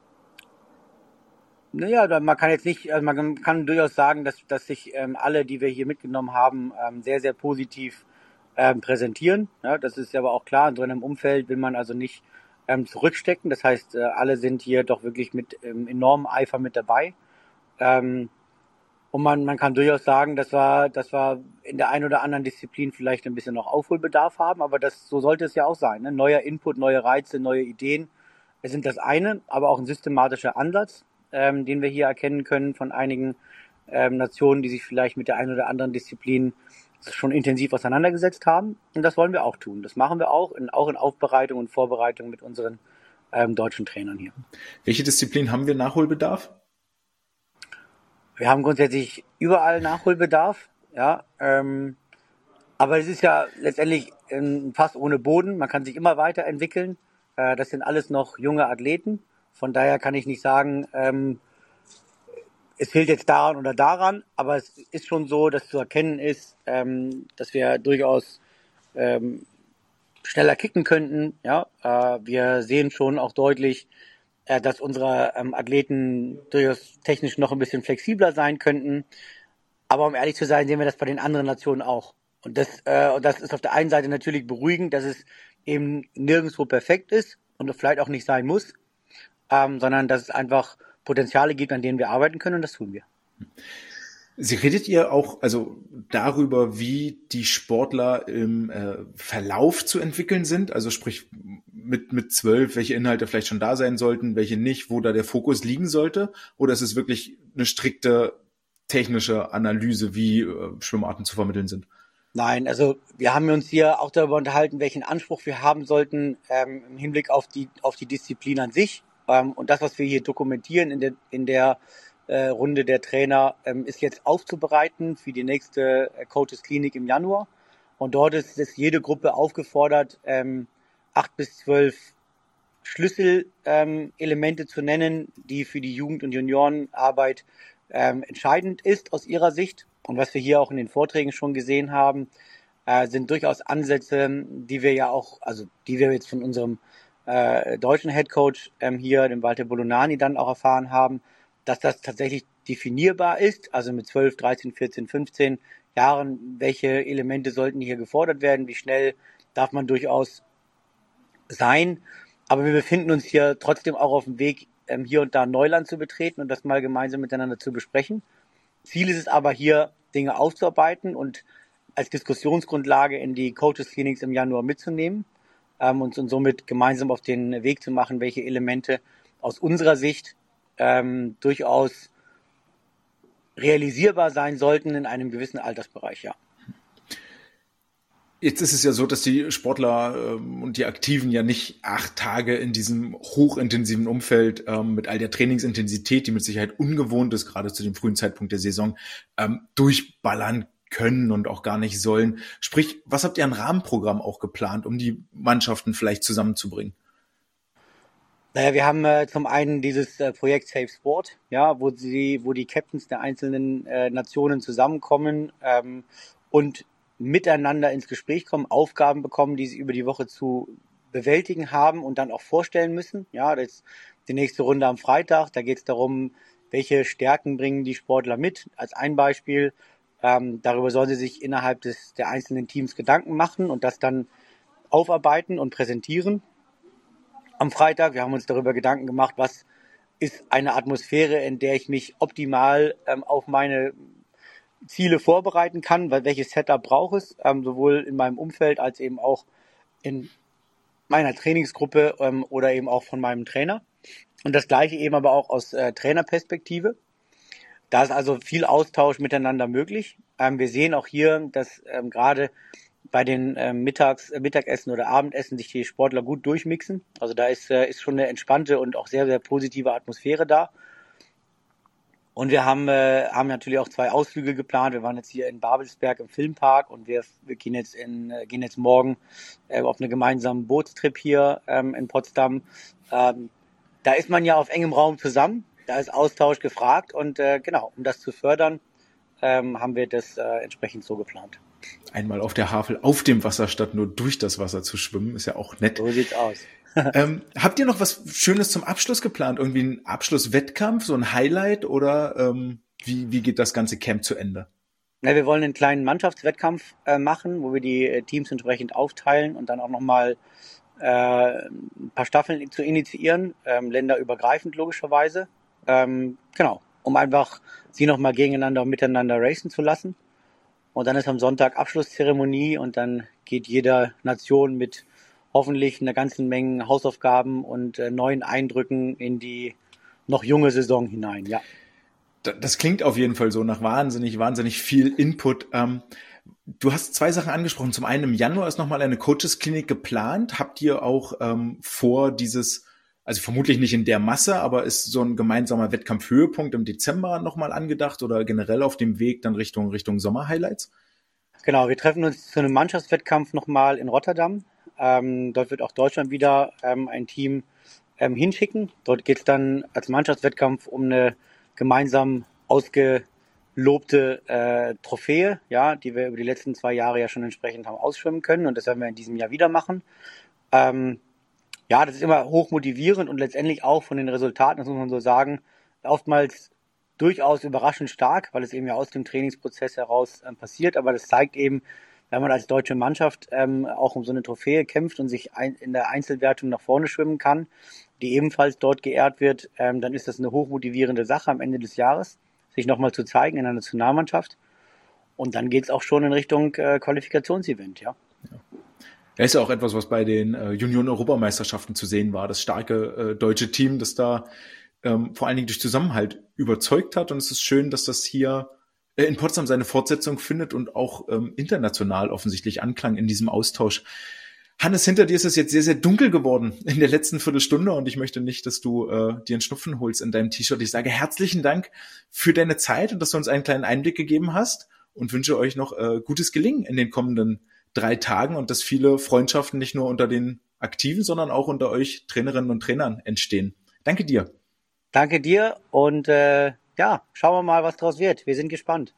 Naja, man kann jetzt nicht, also man kann durchaus sagen, dass, dass sich ähm, alle, die wir hier mitgenommen haben, ähm, sehr, sehr positiv ähm, präsentieren. Ja, das ist aber auch klar, in so einem Umfeld will man also nicht ähm, zurückstecken. Das heißt, äh, alle sind hier doch wirklich mit ähm, enormem Eifer mit dabei. Ähm, und man, man kann durchaus sagen, dass wir, dass wir in der einen oder anderen Disziplin vielleicht ein bisschen noch Aufholbedarf haben, aber das, so sollte es ja auch sein. Ne? Neuer Input, neue Reize, neue Ideen sind das eine, aber auch ein systematischer Ansatz, Ähm, den wir hier erkennen können von einigen ähm, Nationen, die sich vielleicht mit der einen oder anderen Disziplin schon intensiv auseinandergesetzt haben. Und das wollen wir auch tun. Das machen wir auch, in, auch in Aufbereitung und Vorbereitung mit unseren ähm, deutschen Trainern hier. Welche Disziplin haben wir Nachholbedarf? Wir haben grundsätzlich überall Nachholbedarf, ja. Ähm, aber es ist ja letztendlich ein Fass ohne Boden. Man kann sich immer weiterentwickeln. Äh, das sind alles noch junge Athleten. Von daher kann ich nicht sagen, ähm, es fehlt jetzt daran oder daran, aber es ist schon so, dass zu erkennen ist, ähm, dass wir durchaus ähm, schneller kicken könnten. Ja, äh, wir sehen schon auch deutlich, äh, dass unsere ähm, Athleten durchaus technisch noch ein bisschen flexibler sein könnten. Aber um ehrlich zu sein, sehen wir das bei den anderen Nationen auch. Und das, äh, und das ist auf der einen Seite natürlich beruhigend, dass es eben nirgendwo perfekt ist und vielleicht auch nicht sein muss. Ähm, sondern dass es einfach Potenziale gibt, an denen wir arbeiten können, und das tun wir. Sie redet ihr auch also darüber, wie die Sportler im äh, Verlauf zu entwickeln sind, also sprich mit mit zwölf, welche Inhalte vielleicht schon da sein sollten, welche nicht, wo da der Fokus liegen sollte, oder ist es wirklich eine strikte technische Analyse, wie äh, Schwimmarten zu vermitteln sind? Nein, also wir haben uns hier auch darüber unterhalten, welchen Anspruch wir haben sollten ähm, im Hinblick auf die auf die Disziplin an sich. Und das, was wir hier dokumentieren in der, in der äh, Runde der Trainer, ähm, ist jetzt aufzubereiten für die nächste äh, Coaches Klinik im Januar. Und dort ist, ist jede Gruppe aufgefordert, ähm, acht bis zwölf Schlüsselelemente ähm, zu nennen, die für die Jugend- und Juniorenarbeit ähm, entscheidend ist aus ihrer Sicht. Und was wir hier auch in den Vorträgen schon gesehen haben, äh, sind durchaus Ansätze, die wir ja auch, also die wir jetzt von unserem äh, deutschen Headcoach ähm, hier, dem Walter Bolognani, dann auch erfahren haben, dass das tatsächlich definierbar ist, also mit zwölf, dreizehn, vierzehn, fünfzehn Jahren, welche Elemente sollten hier gefordert werden, wie schnell darf man durchaus sein. Aber wir befinden uns hier trotzdem auch auf dem Weg, ähm, hier und da Neuland zu betreten und das mal gemeinsam miteinander zu besprechen. Ziel ist es aber hier, Dinge aufzuarbeiten und als Diskussionsgrundlage in die Coaches Clinics im Januar mitzunehmen ähm, und, und somit gemeinsam auf den Weg zu machen, welche Elemente aus unserer Sicht ähm, durchaus realisierbar sein sollten in einem gewissen Altersbereich, ja. Jetzt ist es ja so, dass die Sportler ähm, und die Aktiven ja nicht acht Tage in diesem hochintensiven Umfeld ähm, mit all der Trainingsintensität, die mit Sicherheit ungewohnt ist, gerade zu dem frühen Zeitpunkt der Saison, ähm, durchballern können und auch gar nicht sollen. Sprich, was habt ihr an Rahmenprogramm auch geplant, um die Mannschaften vielleicht zusammenzubringen? Naja, wir haben äh, zum einen dieses äh, Projekt Safe Sport, ja, wo sie, wo die Captains der einzelnen äh, Nationen zusammenkommen ähm, und miteinander ins Gespräch kommen, Aufgaben bekommen, die sie über die Woche zu bewältigen haben und dann auch vorstellen müssen. Ja, das ist die nächste Runde am Freitag. Da geht es darum, welche Stärken bringen die Sportler mit. Als ein Beispiel, ähm, darüber sollen sie sich innerhalb des der einzelnen Teams Gedanken machen und das dann aufarbeiten und präsentieren. Am Freitag, wir haben uns darüber Gedanken gemacht, was ist eine Atmosphäre, in der ich mich optimal ähm, auf meine Ziele vorbereiten kann, weil welches Setup brauche es, ähm, sowohl in meinem Umfeld als eben auch in meiner Trainingsgruppe ähm, oder eben auch von meinem Trainer. Und das Gleiche eben aber auch aus äh, Trainerperspektive. Da ist also viel Austausch miteinander möglich. Ähm, wir sehen auch hier, dass ähm, gerade bei den ähm, Mittags, äh, Mittagessen oder Abendessen sich die Sportler gut durchmixen. Also da ist, äh, ist schon eine entspannte und auch sehr, sehr positive Atmosphäre da. Und wir haben, äh, haben natürlich auch zwei Ausflüge geplant. Wir waren jetzt hier in Babelsberg im Filmpark und wir, wir gehen jetzt in, äh, gehen jetzt morgen äh, auf einen gemeinsamen Bootstrip hier ähm, in Potsdam. Ähm, da ist man ja auf engem Raum zusammen. Da ist Austausch gefragt und äh, genau, um das zu fördern, ähm, haben wir das äh, entsprechend so geplant. Einmal auf der Havel auf dem Wasser statt nur durch das Wasser zu schwimmen, ist ja auch nett. So sieht's aus. ähm, habt ihr noch was Schönes zum Abschluss geplant? Irgendwie ein Abschlusswettkampf, so ein Highlight oder ähm, wie, wie geht das ganze Camp zu Ende? Ja, wir wollen einen kleinen Mannschaftswettkampf äh, machen, wo wir die äh, Teams entsprechend aufteilen und dann auch nochmal äh, ein paar Staffeln zu initiieren, ähm, länderübergreifend logischerweise. Ähm, genau, um einfach sie nochmal gegeneinander und miteinander racen zu lassen. Und dann ist am Sonntag Abschlusszeremonie und dann geht jeder Nation mit hoffentlich einer ganzen Menge Hausaufgaben und äh, neuen Eindrücken in die noch junge Saison hinein, ja. Das klingt auf jeden Fall so nach wahnsinnig, wahnsinnig viel Input. Ähm, du hast zwei Sachen angesprochen. Zum einen im Januar ist nochmal eine Coaches-Klinik geplant. Habt ihr auch ähm, vor dieses, also vermutlich nicht in der Masse, aber ist so ein gemeinsamer Wettkampfhöhepunkt im Dezember nochmal angedacht oder generell auf dem Weg dann Richtung, Richtung Sommer-Highlights? Genau, wir treffen uns zu einem Mannschaftswettkampf nochmal in Rotterdam. Ähm, dort wird auch Deutschland wieder ähm, ein Team ähm, hinschicken. Dort geht es dann als Mannschaftswettkampf um eine gemeinsam ausgelobte äh, Trophäe, ja, die wir über die letzten zwei Jahre ja schon entsprechend haben ausschwimmen können. Und das werden wir in diesem Jahr wieder machen. Ähm, ja, das ist immer hoch motivierend und letztendlich auch von den Resultaten, das muss man so sagen, oftmals durchaus überraschend stark, weil es eben ja aus dem Trainingsprozess heraus ähm, passiert. Aber das zeigt eben, wenn man als deutsche Mannschaft ähm, auch um so eine Trophäe kämpft und sich ein, in der Einzelwertung nach vorne schwimmen kann, die ebenfalls dort geehrt wird, ähm, dann ist das eine hochmotivierende Sache am Ende des Jahres, sich nochmal zu zeigen in der Nationalmannschaft. Und dann geht es auch schon in Richtung äh, Qualifikationsevent, ja. ja. Das ist ja auch etwas, was bei den äh, Junioren-Europameisterschaften zu sehen war. Das starke äh, deutsche Team, das da ähm, vor allen Dingen durch Zusammenhalt überzeugt hat. Und es ist schön, dass das hier in Potsdam seine Fortsetzung findet und auch ähm, international offensichtlich Anklang in diesem Austausch. Hannes, hinter dir ist es jetzt sehr, sehr dunkel geworden in der letzten Viertelstunde und ich möchte nicht, dass du äh, dir einen Schnupfen holst in deinem T-Shirt. Ich sage herzlichen Dank für deine Zeit und dass du uns einen kleinen Einblick gegeben hast und wünsche euch noch äh, gutes Gelingen in den kommenden drei Tagen und dass viele Freundschaften nicht nur unter den Aktiven, sondern auch unter euch Trainerinnen und Trainern entstehen. Danke dir. Danke dir und äh, ja, schauen wir mal, was draus wird. Wir sind gespannt.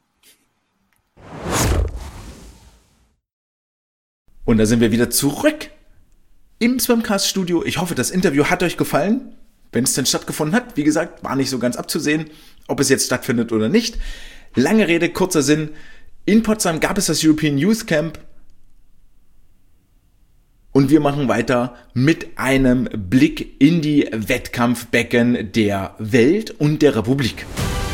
Und da sind wir wieder zurück im Swimcast-Studio. Ich hoffe, das Interview hat euch gefallen. Wenn es denn stattgefunden hat, wie gesagt, war nicht so ganz abzusehen, ob es jetzt stattfindet oder nicht. Lange Rede, kurzer Sinn. In Potsdam gab es das European Youth Camp. Und wir machen weiter mit einem Blick in die Wettkampfbecken der Welt und der Republik.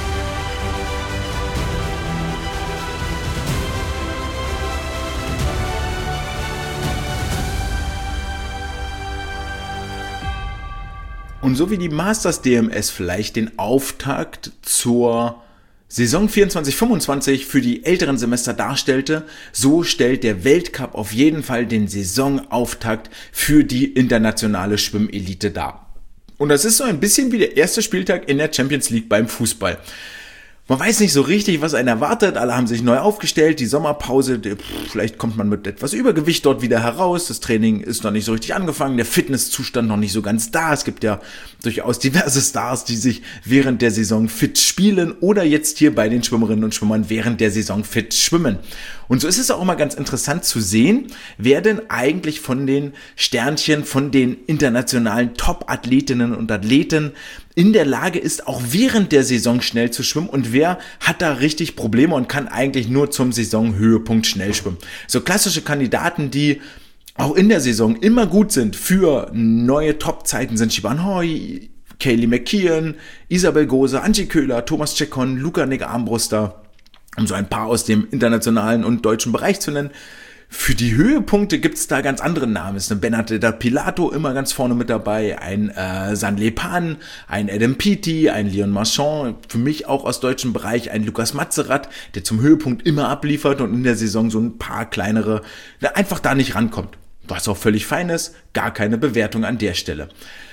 Und so wie die Masters D M S vielleicht den Auftakt zur Saison vierundzwanzig fünfundzwanzig für die älteren Semester darstellte, so stellt der Weltcup auf jeden Fall den Saisonauftakt für die internationale Schwimmelite dar. Und das ist so ein bisschen wie der erste Spieltag in der Champions League beim Fußball. Man weiß nicht so richtig, was einen erwartet. Alle haben sich neu aufgestellt. Die Sommerpause, vielleicht kommt man mit etwas Übergewicht dort wieder heraus. Das Training ist noch nicht so richtig angefangen. Der Fitnesszustand noch nicht so ganz da. Es gibt ja durchaus diverse Stars, die sich während der Saison fit spielen oder jetzt hier bei den Schwimmerinnen und Schwimmern während der Saison fit schwimmen. Und so ist es auch immer ganz interessant zu sehen, wer denn eigentlich von den Sternchen, von den internationalen Top-Athletinnen und Athleten in der Lage ist, auch während der Saison schnell zu schwimmen und wer hat da richtig Probleme und kann eigentlich nur zum Saisonhöhepunkt schnell schwimmen. So klassische Kandidaten, die auch in der Saison immer gut sind für neue Top-Zeiten, sind Siobhan Hoy, Kaylee McKeon, Isabel Gose, Antje Köhler, Thomas Tschekon, Luca Nigger-Armbruster, um so ein paar aus dem internationalen und deutschen Bereich zu nennen. Für die Höhepunkte gibt's da ganz andere Namen. Es ist ein Benedetta Pilato immer ganz vorne mit dabei, ein äh, Sanle Pan, ein Adam Peaty, ein Leon Marchand, für mich auch aus deutschem Bereich ein Lukas Mazerat, der zum Höhepunkt immer abliefert und in der Saison so ein paar kleinere, der einfach da nicht rankommt. Was auch völlig fein ist, gar keine Bewertung an der Stelle.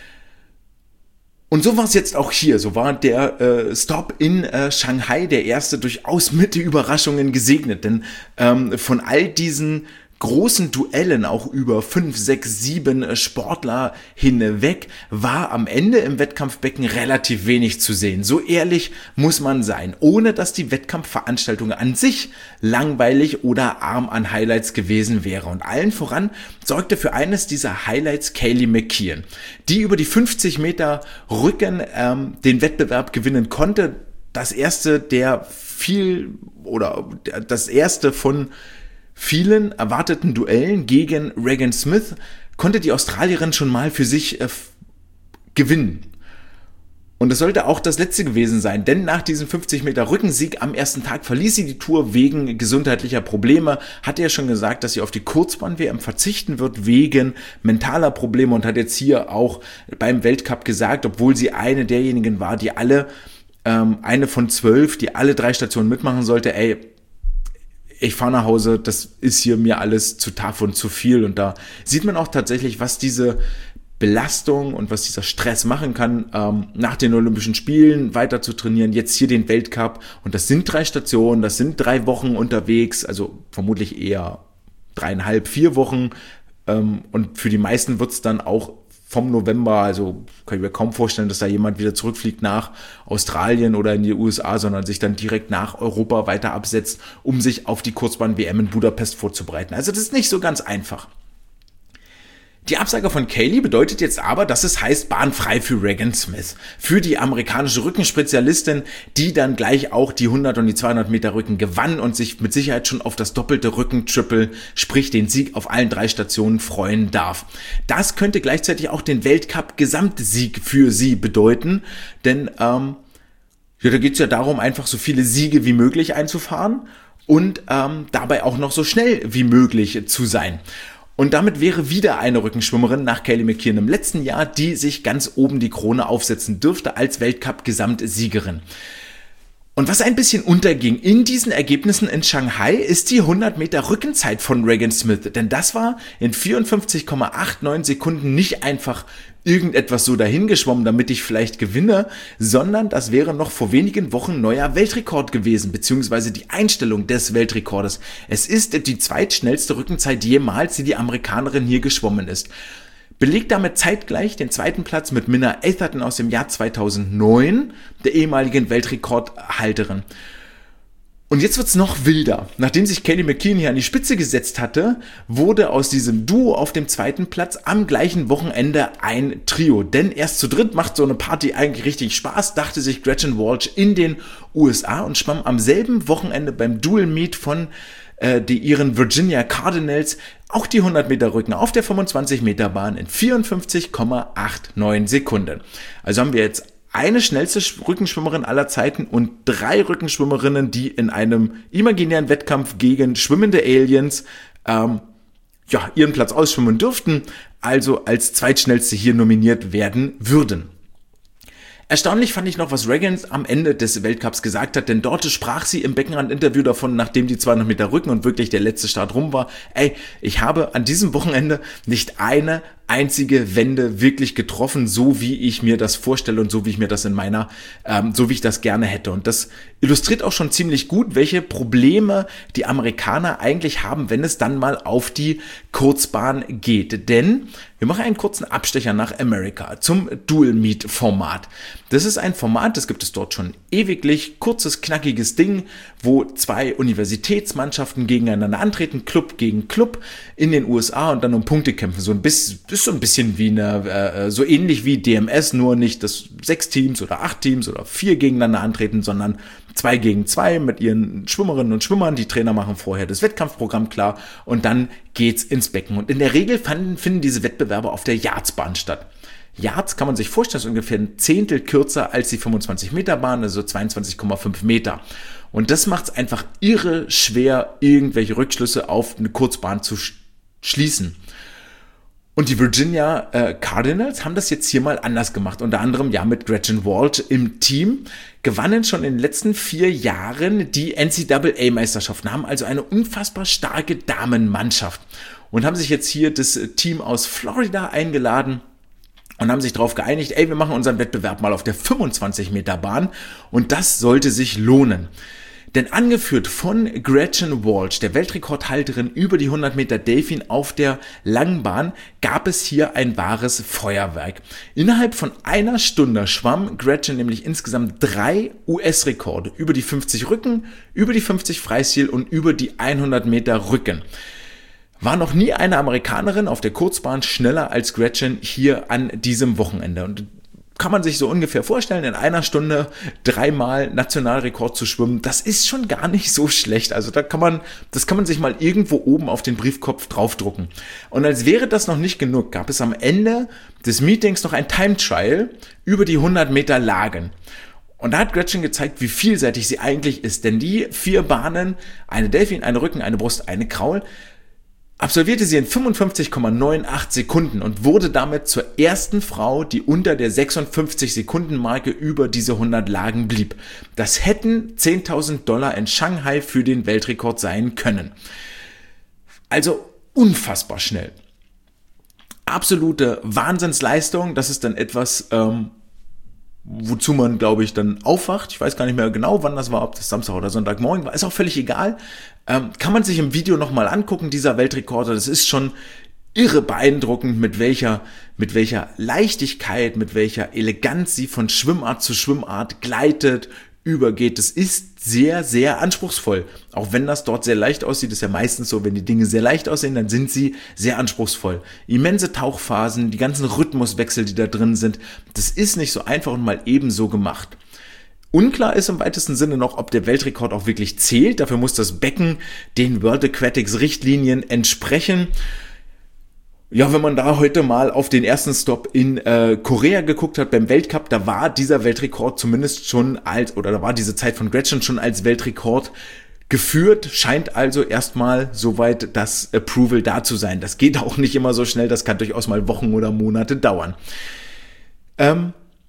Und so war es jetzt auch hier, so war der äh, Stop in äh, Shanghai, der erste, durchaus mit Überraschungen gesegnet, denn ähm, von all diesen großen Duellen, auch über fünf, sechs, sieben Sportler hinweg, war am Ende im Wettkampfbecken relativ wenig zu sehen. So ehrlich muss man sein, ohne dass die Wettkampfveranstaltung an sich langweilig oder arm an Highlights gewesen wäre. Und allen voran sorgte für eines dieser Highlights Kaylee McKeon, die über die fünfzig Meter Rücken ähm, den Wettbewerb gewinnen konnte. Das erste der viel oder das erste von vielen erwarteten Duellen gegen Regan Smith konnte die Australierin schon mal für sich äh, gewinnen. Und das sollte auch das letzte gewesen sein, denn nach diesem fünfzig Meter Rückensieg am ersten Tag verließ sie die Tour wegen gesundheitlicher Probleme. Hatte ja schon gesagt, dass sie auf die Kurzbahn-W M verzichten wird wegen mentaler Probleme und hat jetzt hier auch beim Weltcup gesagt, obwohl sie eine derjenigen war, die alle, ähm, eine von zwölf, die alle drei Stationen mitmachen sollte, ey, ich fahre nach Hause, das ist hier mir alles zu tough und zu viel. Und da sieht man auch tatsächlich, was diese Belastung und was dieser Stress machen kann, ähm, nach den Olympischen Spielen weiter zu trainieren, jetzt hier den Weltcup. Und das sind drei Stationen, das sind drei Wochen unterwegs, also vermutlich eher dreieinhalb, vier Wochen. Ähm, und für die meisten wird es dann auch vom November, also kann ich mir kaum vorstellen, dass da jemand wieder zurückfliegt nach Australien oder in die U S A, sondern sich dann direkt nach Europa weiter absetzt, um sich auf die Kurzbahn-W M in Budapest vorzubereiten. Also das ist nicht so ganz einfach. Die Absage von Kaylee bedeutet jetzt aber, dass es heißt bahnfrei für Regan Smith, für die amerikanische Rückenspezialistin, die dann gleich auch die hundert und die zweihundert Meter Rücken gewann und sich mit Sicherheit schon auf das doppelte Rücken-Triple, sprich den Sieg auf allen drei Stationen, freuen darf. Das könnte gleichzeitig auch den Weltcup-Gesamtsieg für sie bedeuten, denn ähm, ja, da geht es ja darum, einfach so viele Siege wie möglich einzufahren und ähm, dabei auch noch so schnell wie möglich zu sein. Und damit wäre wieder eine Rückenschwimmerin nach Kaylee McKeon im letzten Jahr, die sich ganz oben die Krone aufsetzen dürfte als Weltcup-Gesamtsiegerin. Und was ein bisschen unterging in diesen Ergebnissen in Shanghai, ist die hundert Meter Rückenzeit von Regan Smith. Denn das war in vierundfünfzig Komma neunundachtzig Sekunden nicht einfach irgendetwas so dahingeschwommen, damit ich vielleicht gewinne, sondern das wäre noch vor wenigen Wochen neuer Weltrekord gewesen, beziehungsweise die Einstellung des Weltrekordes. Es ist die zweitschnellste Rückenzeit jemals, die die Amerikanerin hier geschwommen ist. belegt damit zeitgleich den zweiten Platz mit Minna Atherton aus dem Jahr zweitausendneun, der ehemaligen Weltrekordhalterin. Und jetzt wird's noch wilder. Nachdem sich Kaylee McKeown hier an die Spitze gesetzt hatte, wurde aus diesem Duo auf dem zweiten Platz am gleichen Wochenende ein Trio. Denn erst zu dritt macht so eine Party eigentlich richtig Spaß, dachte sich Gretchen Walsh in den U S A und schwamm am selben Wochenende beim Dual Meet von äh, die ihren Virginia Cardinals auch die hundert Meter Rücken auf der fünfundzwanzig Meter Bahn in vierundfünfzig Komma neunundachtzig Sekunden. Also haben wir jetzt eine schnellste Rückenschwimmerin aller Zeiten und drei Rückenschwimmerinnen, die in einem imaginären Wettkampf gegen schwimmende Aliens ähm, ja, ihren Platz ausschwimmen dürften, also als zweitschnellste hier nominiert werden würden. Erstaunlich fand ich noch, was Regan am Ende des Weltcups gesagt hat, denn dort sprach sie im Beckenrand-Interview davon, nachdem die zweihundert Meter Rücken und wirklich der letzte Start rum war, ey, ich habe an diesem Wochenende nicht eine einzige Wende wirklich getroffen, so wie ich mir das vorstelle und so wie ich mir das in meiner, ähm, so wie ich das gerne hätte. Und das illustriert auch schon ziemlich gut, welche Probleme die Amerikaner eigentlich haben, wenn es dann mal auf die Kurzbahn geht. Denn wir machen einen kurzen Abstecher nach Amerika zum Dual Meet Format. Das ist ein Format, das gibt es dort schon ewiglich, kurzes, knackiges Ding, wo zwei Universitätsmannschaften gegeneinander antreten, Club gegen Club in den U S A und dann um Punkte kämpfen. So ein bisschen, ist so ein bisschen wie eine, äh, so ähnlich wie D M S, nur nicht, dass sechs Teams oder acht Teams oder vier gegeneinander antreten, sondern zwei gegen zwei mit ihren Schwimmerinnen und Schwimmern. Die Trainer machen vorher das Wettkampfprogramm klar und dann geht's ins Becken. Und in der Regel fanden, finden diese Wettbewerbe auf der Yardsbahn statt. Yards kann man sich vorstellen, ist ungefähr ein Zehntel kürzer als die fünfundzwanzig Meter Bahn, also zweiundzwanzig Komma fünf Meter. Und das macht es einfach irre schwer, irgendwelche Rückschlüsse auf eine Kurzbahn zu sch- schließen. Und die Virginia äh, Cardinals haben das jetzt hier mal anders gemacht, unter anderem ja mit Gretchen Walsh im Team, gewannen schon in den letzten vier Jahren die N C double A-Meisterschaften, haben also eine unfassbar starke Damenmannschaft und haben sich jetzt hier das Team aus Florida eingeladen und haben sich darauf geeinigt, ey, wir machen unseren Wettbewerb mal auf der fünfundzwanzig Meter Bahn und das sollte sich lohnen. Denn angeführt von Gretchen Walsh, der Weltrekordhalterin über die hundert Meter Delfin auf der Langbahn, gab es hier ein wahres Feuerwerk. Innerhalb von einer Stunde schwamm Gretchen nämlich insgesamt drei U S-Rekorde über die fünfzig Rücken, über die fünfzig Freistil und über die hundert Meter Rücken. War noch nie eine Amerikanerin auf der Kurzbahn schneller als Gretchen hier an diesem Wochenende. Und kann man sich so ungefähr vorstellen, in einer Stunde dreimal Nationalrekord zu schwimmen, das ist schon gar nicht so schlecht. Also da kann man, das kann man sich mal irgendwo oben auf den Briefkopf draufdrucken. Und als wäre das noch nicht genug, gab es am Ende des Meetings noch ein Time Trial über die hundert Meter Lagen. Und da hat Gretchen gezeigt, wie vielseitig sie eigentlich ist. Denn die vier Bahnen, eine Delfin, eine Rücken, eine Brust, eine Kraul, absolvierte sie in fünfundfünfzig Komma neunundachtzig Sekunden und wurde damit zur ersten Frau, die unter der sechsundfünfzig Sekunden Marke über diese hundert Lagen blieb. Das hätten zehntausend Dollar in Shanghai für den Weltrekord sein können. Also unfassbar schnell. Absolute Wahnsinnsleistung. Das ist dann etwas, ähm, wozu man, glaube ich, dann aufwacht. Ich weiß gar nicht mehr genau, wann das war, ob das Samstag oder Sonntagmorgen war. Ist auch völlig egal. Ähm, kann man sich im Video nochmal angucken, dieser Weltrekord. Das ist schon irre beeindruckend, mit welcher, mit welcher Leichtigkeit, mit welcher Eleganz sie von Schwimmart zu Schwimmart gleitet, übergeht. Es ist sehr, sehr anspruchsvoll. Auch wenn das dort sehr leicht aussieht, ist ja meistens so, wenn die Dinge sehr leicht aussehen, dann sind sie sehr anspruchsvoll. Immense Tauchphasen, die ganzen Rhythmuswechsel, die da drin sind, das ist nicht so einfach und mal ebenso gemacht. Unklar ist im weitesten Sinne noch, ob der Weltrekord auch wirklich zählt. Dafür muss das Becken den World Aquatics Richtlinien entsprechen. Ja, wenn man da heute mal auf den ersten Stop in äh, Korea geguckt hat beim Weltcup, da war dieser Weltrekord zumindest schon als, oder da war diese Zeit von Gretchen schon als Weltrekord geführt, scheint also erstmal soweit das Approval da zu sein. Das geht auch nicht immer so schnell, das kann durchaus mal Wochen oder Monate dauern. Ähm,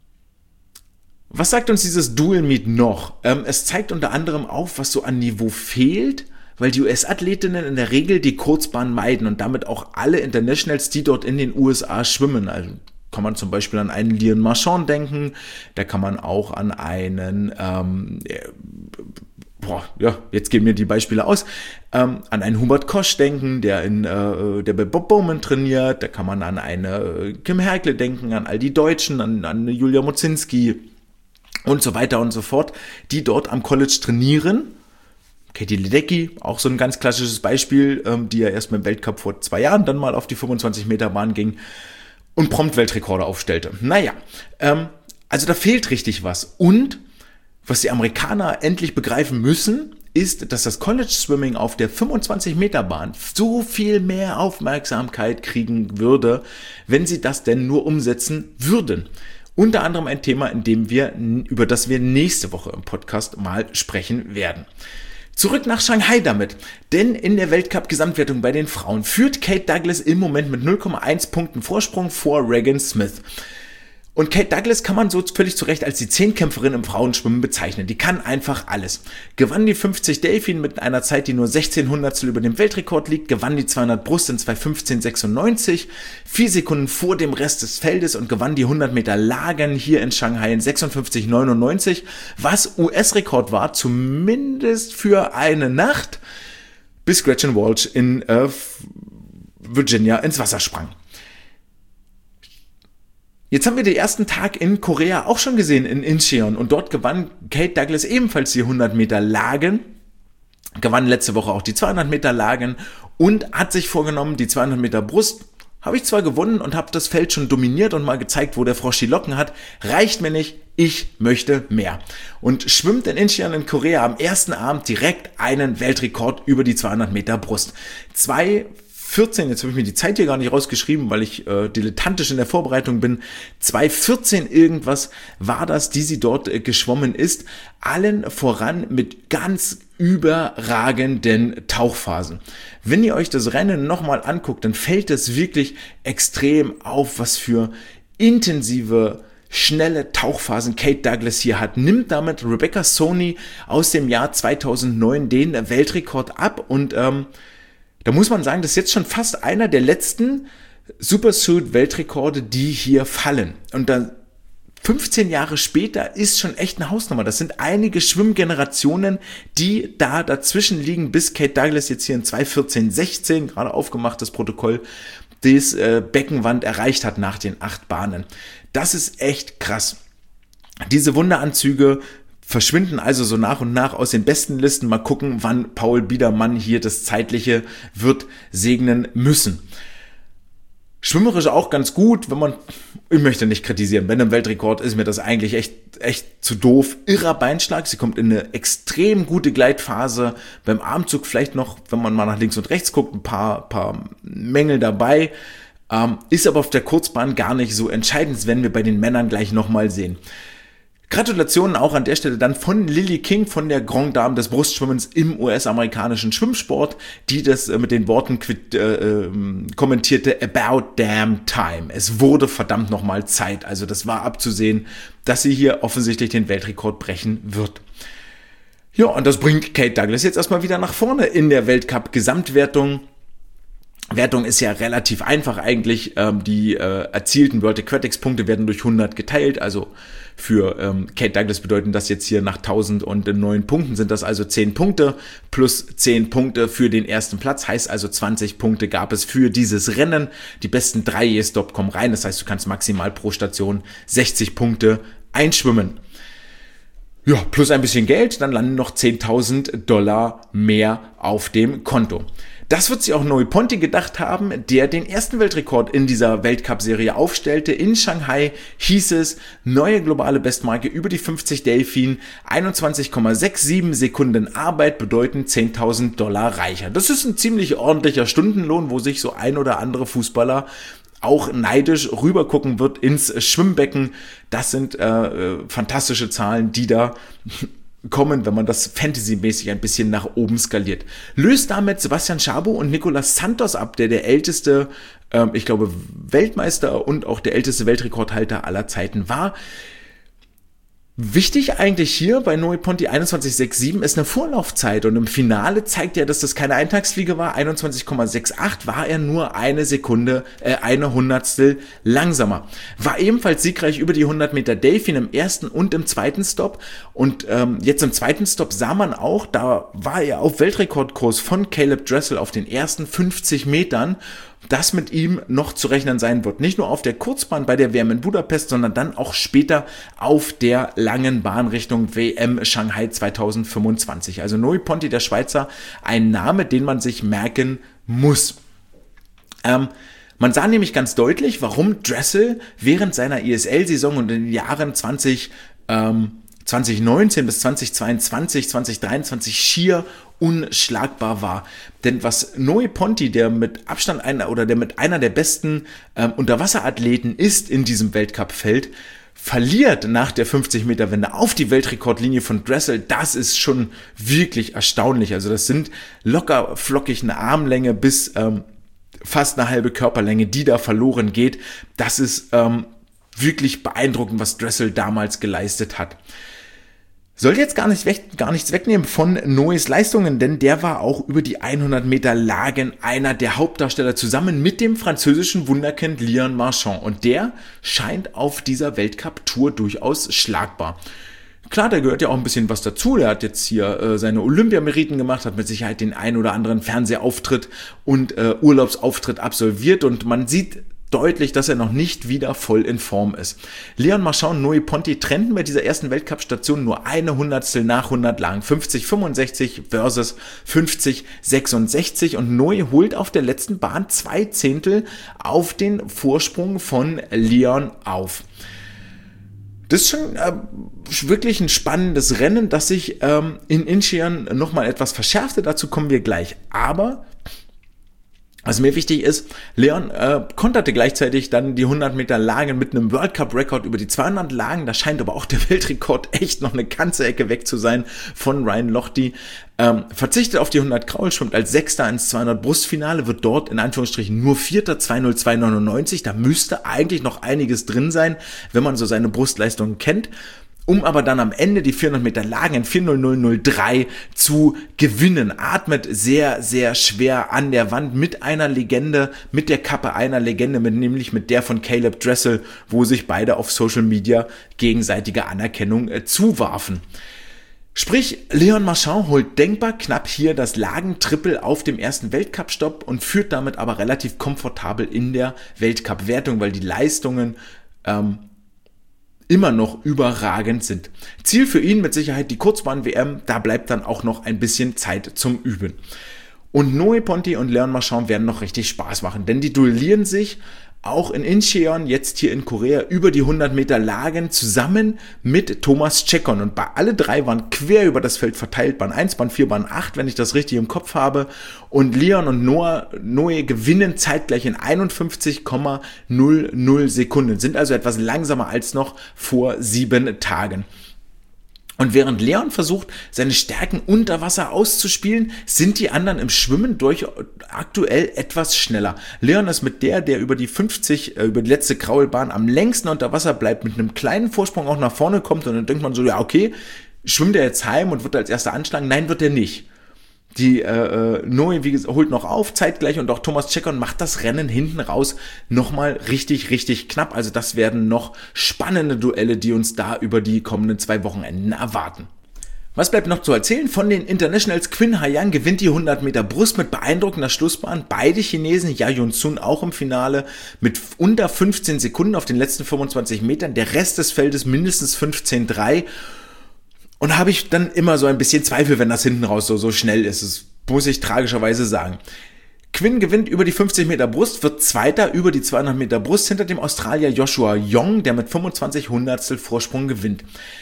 was sagt uns dieses Dual Meet noch? Ähm, es zeigt unter anderem auf, was so an Niveau fehlt, weil die U S-Athletinnen in der Regel die Kurzbahn meiden und damit auch alle Internationals, die dort in den U S A schwimmen. Also kann man zum Beispiel an einen Lian Marchand denken, da kann man auch an einen, ähm, boah, ja, jetzt gehen mir die Beispiele aus, ähm, an einen Hubert Kosch denken, der in äh, der bei Bob Bowman trainiert, da kann man an eine äh, Kim Herkle denken, an all die Deutschen, an, an Julia Mozinski und so weiter und so fort, die dort am College trainieren. Katie Ledecky, auch so ein ganz klassisches Beispiel, ähm, die ja erst beim Weltcup vor zwei Jahren dann mal auf die fünfundzwanzig Meter Bahn ging und prompt Weltrekorde aufstellte. Naja, ähm, also da fehlt richtig was. Und was die Amerikaner endlich begreifen müssen, ist, dass das College Swimming auf der fünfundzwanzig Meter Bahn so viel mehr Aufmerksamkeit kriegen würde, wenn sie das denn nur umsetzen würden. Unter anderem ein Thema, in dem wir, über das wir nächste Woche im Podcast mal sprechen werden. Zurück nach Shanghai damit, denn in der Weltcup-Gesamtwertung bei den Frauen führt Kate Douglas im Moment mit null Komma eins Punkten Vorsprung vor Regan Smith. Und Kate Douglas kann man so völlig zu Recht als die Zehnkämpferin im Frauenschwimmen bezeichnen. Die kann einfach alles. Gewann die fünfzig Delfin mit einer Zeit, die nur sechzehn Hundertstel über dem Weltrekord liegt, gewann die zweihundert Brust in zwei fünfzehn sechsundneunzig, vier Sekunden vor dem Rest des Feldes und gewann die hundert Meter Lagen hier in Shanghai in sechsundfünfzig neunundneunzig, was U S-Rekord war, zumindest für eine Nacht, bis Gretchen Walsh in äh, Virginia ins Wasser sprang. Jetzt haben wir den ersten Tag in Korea auch schon gesehen, in Incheon, und dort gewann Kate Douglas ebenfalls die hundert Meter Lagen, gewann letzte Woche auch die zweihundert Meter Lagen und hat sich vorgenommen, die zweihundert Meter Brust habe ich zwar gewonnen und habe das Feld schon dominiert und mal gezeigt, wo der Frosch die Locken hat, reicht mir nicht, ich möchte mehr. Und schwimmt in Incheon in Korea am ersten Abend direkt einen Weltrekord über die zweihundert Meter Brust. Zwei vierzehn, jetzt habe ich mir die Zeit hier gar nicht rausgeschrieben, weil ich äh, dilettantisch in der Vorbereitung bin. zwei vierzehn irgendwas war das, die sie dort äh, geschwommen ist. Allen voran mit ganz überragenden Tauchphasen. Wenn ihr euch das Rennen nochmal anguckt, dann fällt es wirklich extrem auf, was für intensive, schnelle Tauchphasen Kate Douglas hier hat. Nimmt damit Rebecca Soni aus dem Jahr zweitausendneun den Weltrekord ab und ähm, da muss man sagen, das ist jetzt schon fast einer der letzten Supersuit-Weltrekorde, die hier fallen. Und dann fünfzehn Jahre später ist schon echt eine Hausnummer. Das sind einige Schwimmgenerationen, die da dazwischen liegen, bis Kate Douglas jetzt hier in zwei vierzehn sechzehn, gerade aufgemacht das Protokoll, das äh, Beckenwand erreicht hat nach den acht Bahnen. Das ist echt krass. Diese Wunderanzüge verschwinden also so nach und nach aus den besten Listen. Mal gucken, wann Paul Biedermann hier das Zeitliche wird segnen müssen. Schwimmerisch auch ganz gut, wenn man, ich möchte nicht kritisieren, bei einem Weltrekord ist mir das eigentlich echt, echt zu doof. Irrer Beinschlag, sie kommt in eine extrem gute Gleitphase. Beim Armzug vielleicht noch, wenn man mal nach links und rechts guckt, ein paar, paar Mängel dabei. Ähm, ist aber auf der Kurzbahn gar nicht so entscheidend, das werden wir bei den Männern gleich nochmal sehen. Gratulationen auch an der Stelle dann von Lily King, von der Grand Dame des Brustschwimmens im U S-amerikanischen Schwimmsport, die das äh, mit den Worten äh, äh, kommentierte, about damn time. Es wurde verdammt nochmal Zeit. Also das war abzusehen, dass sie hier offensichtlich den Weltrekord brechen wird. Ja, und das bringt Kate Douglas jetzt erstmal wieder nach vorne in der Weltcup-Gesamtwertung. Wertung ist ja relativ einfach eigentlich. Ähm, die äh, erzielten World Aquatics Punkte werden durch hundert geteilt. Also für ähm, Kate Douglas bedeuten das jetzt hier nach tausendneun Punkten sind das also zehn Punkte plus zehn Punkte für den ersten Platz. Heißt also zwanzig Punkte gab es für dieses Rennen. Die besten drei je Stop kommen rein. Das heißt, du kannst maximal pro Station sechzig Punkte einschwimmen. Ja, plus ein bisschen Geld, dann landen noch zehntausend Dollar mehr auf dem Konto. Das wird sich auch Noe Ponti gedacht haben, der den ersten Weltrekord in dieser Weltcup-Serie aufstellte. In Shanghai hieß es, neue globale Bestmarke über die fünfzig Delfin, einundzwanzig Komma siebenundsechzig Sekunden Arbeit bedeuten zehntausend Dollar reicher. Das ist ein ziemlich ordentlicher Stundenlohn, wo sich so ein oder andere Fußballer auch neidisch rübergucken wird ins Schwimmbecken. Das sind äh, fantastische Zahlen, die da kommen, wenn man das Fantasy-mäßig ein bisschen nach oben skaliert. Löst damit Sebastian Szabo und Nicolas Santos ab, der der älteste, äh, ich glaube, Weltmeister und auch der älteste Weltrekordhalter aller Zeiten war. Wichtig eigentlich hier bei Noe Ponti einundzwanzig Komma siebenundsechzig ist eine Vorlaufzeit und im Finale zeigt er, dass das keine Eintagsfliege war. einundzwanzig Komma achtundsechzig war er nur eine Sekunde, äh, eine Hundertstel langsamer. War ebenfalls siegreich über die hundert Meter Delfin im ersten und im zweiten Stop und ähm, jetzt im zweiten Stop sah man auch, da war er auf Weltrekordkurs von Caleb Dressel auf den ersten fünfzig Metern, das mit ihm noch zu rechnen sein wird. Nicht nur auf der Kurzbahn bei der W M in Budapest, sondern dann auch später auf der langen Bahn Richtung W M Shanghai zweitausendfünfundzwanzig. Also Noe Ponti, der Schweizer, ein Name, den man sich merken muss. Ähm, man sah nämlich ganz deutlich, warum Dressel während seiner I S L-Saison und in den Jahren zwanzig, ähm, zwanzig neunzehn bis zwanzig zweiundzwanzig, zwanzig dreiundzwanzig schier unschlagbar war. Denn was Noe Ponti, der mit Abstand einer oder der mit einer der besten ähm, Unterwasserathleten ist in diesem Weltcup-Feld, verliert nach der fünfzig Meter Wende auf die Weltrekordlinie von Dressel, das ist schon wirklich erstaunlich. Also das sind locker flockig eine Armlänge bis ähm, fast eine halbe Körperlänge, die da verloren geht. Das ist ähm, wirklich beeindruckend, was Dressel damals geleistet hat. Soll jetzt gar, nicht weg, gar nichts wegnehmen von Noes Leistungen, denn der war auch über die hundert Meter Lagen einer der Hauptdarsteller zusammen mit dem französischen Wunderkind Leon Marchand. Und der scheint auf dieser Weltcup-Tour durchaus schlagbar. Klar, da gehört ja auch ein bisschen was dazu. Der hat jetzt hier äh, seine Olympiameriten gemacht, hat mit Sicherheit den ein oder anderen Fernsehauftritt und äh, Urlaubsauftritt absolviert und man sieht deutlich, dass er noch nicht wieder voll in Form ist. Leon Marchand und Noe Ponti trennten bei dieser ersten Weltcup-Station nur eine Hundertstel nach hundert Lagen. fünfzig fünfundsechzig versus fünfzig sechsundsechzig und Noe holt auf der letzten Bahn zwei Zehntel auf den Vorsprung von Leon auf. Das ist schon äh, wirklich ein spannendes Rennen, das sich ähm, in Incheon nochmal etwas verschärfte. Dazu kommen wir gleich. Aber was mir wichtig ist, Leon äh, konterte gleichzeitig dann die hundert Meter Lagen mit einem World Cup Rekord über die zweihundert Lagen. Da scheint aber auch der Weltrekord echt noch eine ganze Ecke weg zu sein von Ryan Lochte. Ähm, verzichtet auf die hundert Kraul, schwimmt als Sechster ins zweihundert Brustfinale, wird dort in Anführungsstrichen nur Vierter, zwei null zwei neunundneunzig. Da müsste eigentlich noch einiges drin sein, wenn man so seine Brustleistungen kennt. Um aber dann am Ende die vierhundert Meter Lagen in vier null null null drei zu gewinnen. Atmet sehr, sehr schwer an der Wand mit einer Legende, mit der Kappe einer Legende, mit, nämlich mit der von Caleb Dressel, wo sich beide auf Social Media gegenseitige Anerkennung äh, zuwarfen. Sprich, Leon Marchand holt denkbar knapp hier das Lagentrippel auf dem ersten Weltcup-Stopp und führt damit aber relativ komfortabel in der Weltcup-Wertung, weil die Leistungen ähm, immer noch überragend sind. Ziel für ihn mit Sicherheit die Kurzbahn-W M, da bleibt dann auch noch ein bisschen Zeit zum Üben. Und Noe Ponti und Leon Marchand werden noch richtig Spaß machen, denn die duellieren sich auch in Incheon, jetzt hier in Korea, über die hundert Meter Lagen zusammen mit Thomas Chekon. Und bei alle drei waren quer über das Feld verteilt, Bahn eins, Bahn vier, Bahn acht, wenn ich das richtig im Kopf habe. Und Leon und Noah, Noe gewinnen zeitgleich in einundfünfzig Komma null null Sekunden, sind also etwas langsamer als noch vor sieben Tagen. Und während Leon versucht, seine Stärken unter Wasser auszuspielen, sind die anderen im Schwimmen durch aktuell etwas schneller. Leon ist mit der, der über die fünfzig, äh, über die letzte Kraulbahn am längsten unter Wasser bleibt, mit einem kleinen Vorsprung auch nach vorne kommt und dann denkt man so, ja okay, schwimmt er jetzt heim und wird als erster anschlagen? Nein, wird er nicht. Die äh, Noe, wie gesagt, holt noch auf, zeitgleich, und auch Thomas Chekon macht das Rennen hinten raus nochmal richtig, richtig knapp. Also das werden noch spannende Duelle, die uns da über die kommenden zwei Wochenenden erwarten. Was bleibt noch zu erzählen? Von den Internationals, Quinn Haiyang gewinnt die hundert Meter Brust mit beeindruckender Schlussbahn. Beide Chinesen, Ja Yun-sun auch im Finale mit unter fünfzehn Sekunden auf den letzten fünfundzwanzig Metern. Der Rest des Feldes mindestens fünfzehn Komma drei. Und habe ich dann immer so ein bisschen Zweifel, wenn das hinten raus so, so schnell ist. Das muss ich tragischerweise sagen. Quinn gewinnt über die fünfzig Meter Brust, wird Zweiter über die zweihundert Meter Brust hinter dem Australier Joshua Yong, der mit fünfundzwanzig Hundertstel Vorsprung gewinnt.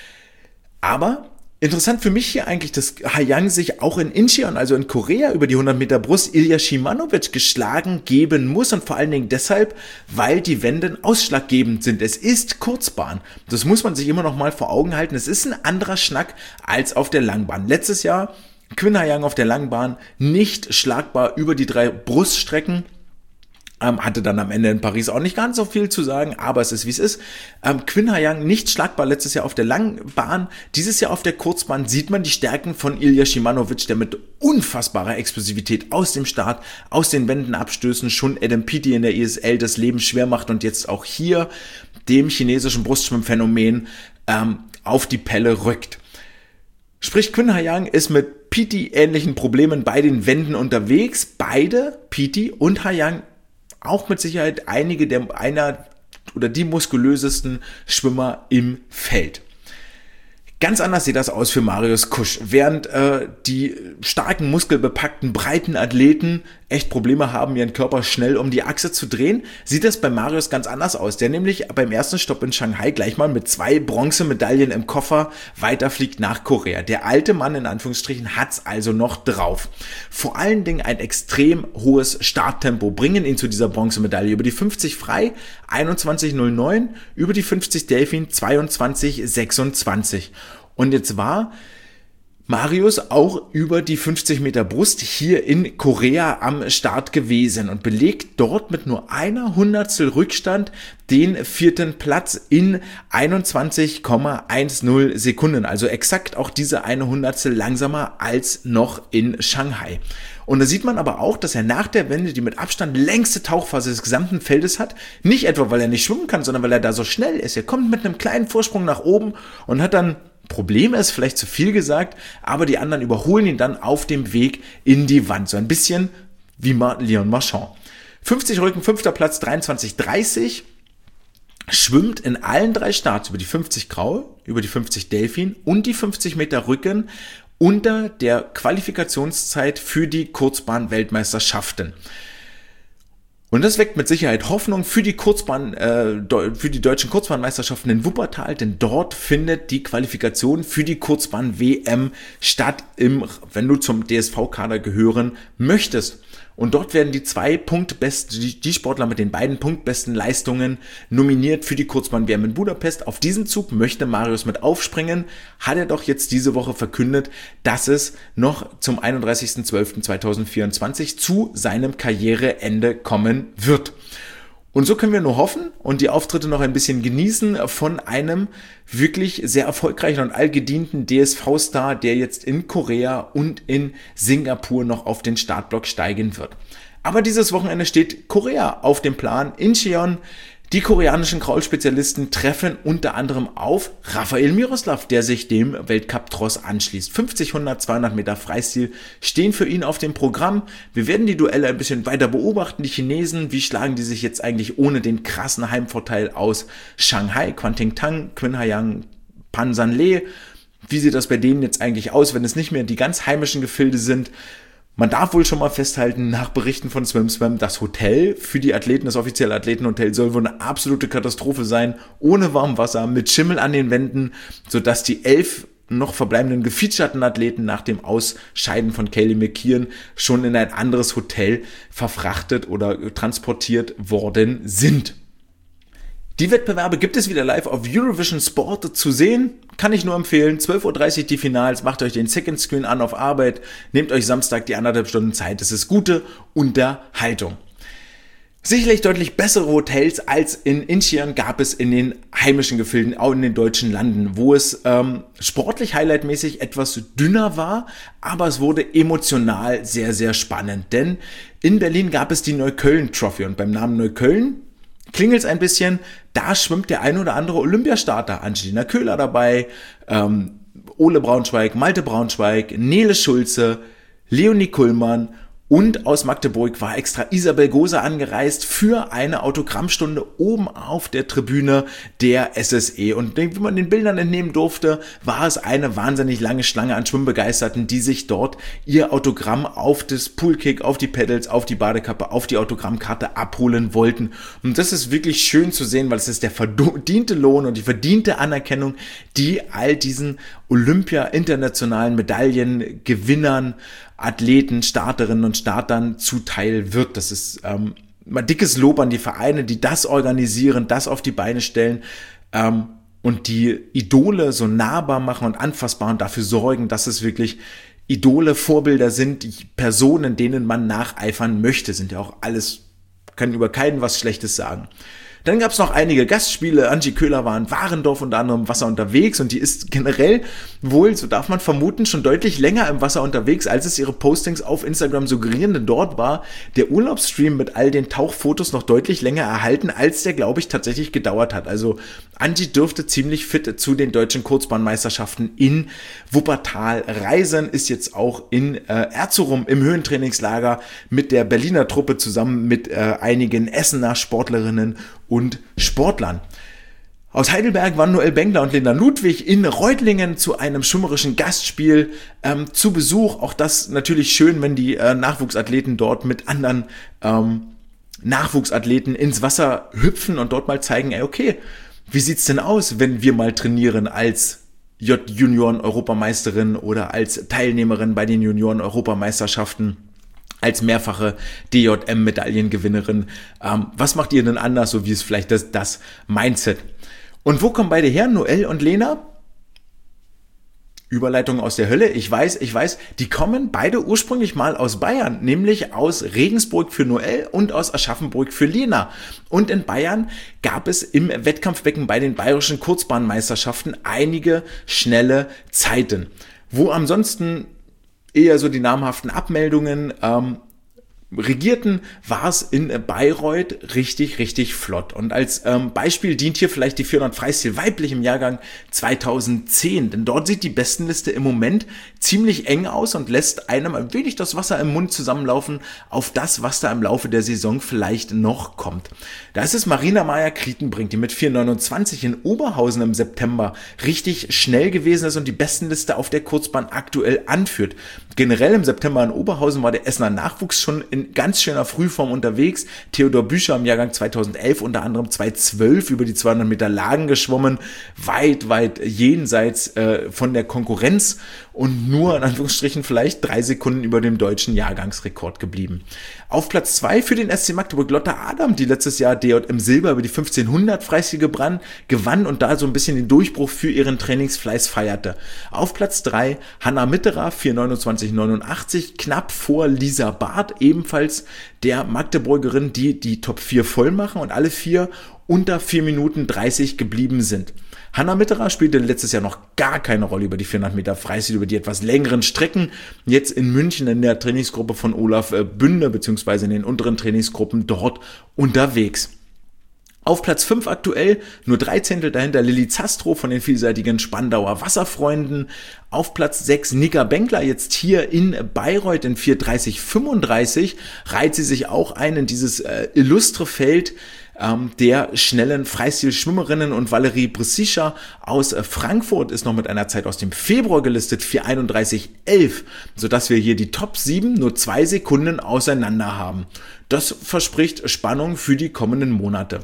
Aber interessant für mich hier eigentlich, dass Haiyang sich auch in Incheon, also in Korea, über die hundert Meter Brust Ilya Shimanovic geschlagen geben muss, und vor allen Dingen deshalb, weil die Wenden ausschlaggebend sind. Es ist Kurzbahn. Das muss man sich immer noch mal vor Augen halten. Es ist ein anderer Schnack als auf der Langbahn. Letztes Jahr Quinn Haiyang auf der Langbahn nicht schlagbar über die drei Bruststrecken. Ähm, hatte dann am Ende in Paris auch nicht ganz so viel zu sagen, aber es ist, wie es ist. Ähm, Quinn Hajang nicht schlagbar letztes Jahr auf der Langbahn. Dieses Jahr auf der Kurzbahn sieht man die Stärken von Ilja Šimanović, der mit unfassbarer Explosivität aus dem Start, aus den Wendenabstößen schon Adam Peaty in der I S L das Leben schwer macht und jetzt auch hier dem chinesischen Brustschwimmphänomen ähm, auf die Pelle rückt. Sprich, Quinn Hajang ist mit Peaty ähnlichen Problemen bei den Wänden unterwegs. Beide, Peaty und Hajang, auch mit Sicherheit einige der, einer oder die muskulösesten Schwimmer im Feld. Ganz anders sieht das aus für Marius Kusch. Während äh, die starken, muskelbepackten, breiten Athleten echt Probleme haben, ihren Körper schnell um die Achse zu drehen, sieht das bei Marius ganz anders aus. Der nämlich beim ersten Stopp in Shanghai gleich mal mit zwei Bronzemedaillen im Koffer weiterfliegt nach Korea. Der alte Mann in Anführungsstrichen hat's also noch drauf. Vor allen Dingen ein extrem hohes Starttempo bringen ihn zu dieser Bronzemedaille. Über die fünfzig frei einundzwanzig null neun, über die fünfzig Delfin zweiundzwanzig sechsundzwanzig. Und jetzt war Marius auch über die fünfzig Meter Brust hier in Korea am Start gewesen und belegt dort mit nur einer Hundertstel Rückstand den vierten Platz in einundzwanzig Komma zehn Sekunden. Also exakt auch diese eine Hundertstel langsamer als noch in Shanghai. Und da sieht man aber auch, dass er nach der Wende die mit Abstand längste Tauchphase des gesamten Feldes hat. Nicht etwa, weil er nicht schwimmen kann, sondern weil er da so schnell ist. Er kommt mit einem kleinen Vorsprung nach oben und hat dann, Problem ist vielleicht zu viel gesagt, aber die anderen überholen ihn dann auf dem Weg in die Wand. So ein bisschen wie Leon Marchand. fünfzig Rücken, fünfter Platz, dreiundzwanzig dreißig. Schwimmt in allen drei Starts über die fünfzig Graue, über die fünfzig Delfin und die fünfzig Meter Rücken unter der Qualifikationszeit für die Kurzbahn-Weltmeisterschaften. Und das weckt mit Sicherheit Hoffnung für die Kurzbahn, äh, für die deutschen Kurzbahnmeisterschaften in Wuppertal, denn dort findet die Qualifikation für die Kurzbahn-W M statt, im, wenn du zum D S V-Kader gehören möchtest. Und dort werden die zwei punktbesten, die, die Sportler mit den beiden punktbesten Leistungen nominiert für die Kurzbahn-W M in Budapest. Auf diesen Zug möchte Marius mit aufspringen, hat er doch jetzt diese Woche verkündet, dass es noch zum einunddreißigsten zwölften zweitausendvierundzwanzig zu seinem Karriereende kommen wird. Und so können wir nur hoffen und die Auftritte noch ein bisschen genießen von einem wirklich sehr erfolgreichen und allgedienten D S V-Star, der jetzt in Korea und in Singapur noch auf den Startblock steigen wird. Aber dieses Wochenende steht Korea auf dem Plan. Incheon, die koreanischen Kraulspezialisten treffen unter anderem auf Rafael Miroslav, der sich dem Weltcup-Tross anschließt. fünfzig, hundert, zweihundert Meter Freistil stehen für ihn auf dem Programm. Wir werden die Duelle ein bisschen weiter beobachten. Die Chinesen, wie schlagen die sich jetzt eigentlich ohne den krassen Heimvorteil aus Shanghai? Quanting Tang, Quinn Hajang, Pan San Le. Wie sieht das bei denen jetzt eigentlich aus, wenn es nicht mehr die ganz heimischen Gefilde sind? Man darf wohl schon mal festhalten, nach Berichten von SwimSwam, das Hotel für die Athleten, das offizielle Athletenhotel, soll wohl eine absolute Katastrophe sein, ohne Warmwasser, mit Schimmel an den Wänden, sodass die elf noch verbleibenden gefeaturten Athleten nach dem Ausscheiden von Kaylee McKeon schon in ein anderes Hotel verfrachtet oder transportiert worden sind. Die Wettbewerbe gibt es wieder live auf Eurovision Sport zu sehen. Kann ich nur empfehlen. zwölf Uhr dreißig die Finals. Macht euch den Second Screen an auf Arbeit. Nehmt euch Samstag die anderthalb Stunden Zeit. Das ist gute Unterhaltung. Sicherlich deutlich bessere Hotels als in Incheon gab es in den heimischen Gefilden, auch in den deutschen Landen, wo es ähm, sportlich highlightmäßig etwas dünner war, aber es wurde emotional sehr, sehr spannend. Denn in Berlin gab es die Neukölln Trophy und beim Namen Neukölln klingelt es ein bisschen, da schwimmt der ein oder andere Olympiastarter. Angelina Köhler dabei, ähm, Ole Braunschweig, Malte Braunschweig, Nele Schulze, Leonie Kullmann und aus Magdeburg war extra Isabel Gose angereist für eine Autogrammstunde oben auf der Tribüne der S S E. Und wie man den Bildern entnehmen durfte, war es eine wahnsinnig lange Schlange an Schwimmbegeisterten, die sich dort ihr Autogramm auf das Poolkick, auf die Pedals, auf die Badekappe, auf die Autogrammkarte abholen wollten. Und das ist wirklich schön zu sehen, weil es ist der verdiente Lohn und die verdiente Anerkennung, die all diesen Olympia-internationalen Medaillengewinnern, Athleten, Starterinnen und Startern zuteil wird. Das ist ähm, mal dickes Lob an die Vereine, die das organisieren, das auf die Beine stellen ähm, und die Idole so nahbar machen und anfassbar und dafür sorgen, dass es wirklich Idole, Vorbilder sind, die Personen, denen man nacheifern möchte, sind ja auch alles kann über keinen was Schlechtes sagen. Dann gab es noch einige Gastspiele. Angie Köhler war in Warendorf unter anderem im Wasser unterwegs und die ist generell wohl, so darf man vermuten, schon deutlich länger im Wasser unterwegs, als es ihre Postings auf Instagram suggerieren, denn dort war der Urlaubsstream mit all den Tauchfotos noch deutlich länger erhalten, als der, glaube ich, tatsächlich gedauert hat. Also Angie dürfte ziemlich fit zu den deutschen Kurzbahnmeisterschaften in Wuppertal reisen, ist jetzt auch in äh, Erzurum im Höhentrainingslager mit der Berliner Truppe zusammen mit äh, einigen Essener Sportlerinnen und Sportlern. Aus Heidelberg waren Noelle Bengler und Lena Ludwig in Reutlingen zu einem schwimmerischen Gastspiel ähm, zu Besuch. Auch das natürlich schön, wenn die äh, Nachwuchsathleten dort mit anderen ähm, Nachwuchsathleten ins Wasser hüpfen und dort mal zeigen, ey, okay, wie sieht's denn aus, wenn wir mal trainieren als J-Junioren-Europameisterin oder als Teilnehmerin bei den Junioren-Europameisterschaften, als mehrfache D J M-Medaillengewinnerin. Ähm, was macht ihr denn anders, so wie es vielleicht das, das Mindset? Und wo kommen beide her, Noelle und Lena? Überleitung aus der Hölle, ich weiß, ich weiß, die kommen beide ursprünglich mal aus Bayern, nämlich aus Regensburg für Noelle und aus Aschaffenburg für Lena. Und in Bayern gab es im Wettkampfbecken bei den bayerischen Kurzbahnmeisterschaften einige schnelle Zeiten, wo ansonsten eher so die namhaften Abmeldungen ähm, regierten, war es in Bayreuth richtig, richtig flott. Und als ähm, Beispiel dient hier vielleicht die vierhundert Freistil weiblich im Jahrgang zweitausendzehn, denn dort sieht die Bestenliste im Moment ziemlich eng aus und lässt einem ein wenig das Wasser im Mund zusammenlaufen auf das, was da im Laufe der Saison vielleicht noch kommt. Da ist es Marina Meyer-Krietenbrink, die mit vier neunundzwanzig in Oberhausen im September richtig schnell gewesen ist und die Bestenliste auf der Kurzbahn aktuell anführt. Generell im September in Oberhausen war der Essener Nachwuchs schon in ganz schöner Frühform unterwegs. Theodor Bücher im Jahrgang zweitausendelf unter anderem zwei zwölf über die zweihundert Meter Lagen geschwommen, weit, weit jenseits äh, von der Konkurrenz und nur in Anführungsstrichen vielleicht drei Sekunden über dem deutschen Jahrgangsrekord geblieben. Auf Platz zwei für den S C Magdeburg Lotta Adam, die letztes Jahr D J M Silber über die fünfzehnhundert Freistil gebrannt, gewann und da so ein bisschen den Durchbruch für ihren Trainingsfleiß feierte. Auf Platz drei Hanna Mitterer, vier neunundzwanzig neunundachtzig, knapp vor Lisa Barth, ebenfalls der Magdeburgerin, die die Top vier voll machen und alle vier unter vier Minuten dreißig geblieben sind. Hanna Mitterer spielte letztes Jahr noch gar keine Rolle über die vierhundert Meter Freistil, über die etwas längeren Strecken. Jetzt in München in der Trainingsgruppe von Olaf Bünde, beziehungsweise in den unteren Trainingsgruppen dort unterwegs. Auf Platz fünf aktuell, nur drei Zehntel dahinter Lilly Zastrow von den vielseitigen Spandauer Wasserfreunden. Auf Platz sechs Nika Bengler, jetzt hier in Bayreuth in vier dreißig fünfunddreißig, reiht sie sich auch ein in dieses äh, illustre Feld ähm, der schnellen Freistil-Schwimmerinnen, und Valerie Brisischer aus äh, Frankfurt ist noch mit einer Zeit aus dem Februar gelistet, vier einunddreißig elf, sodass wir hier die Top sieben nur zwei Sekunden auseinander haben. Das verspricht Spannung für die kommenden Monate.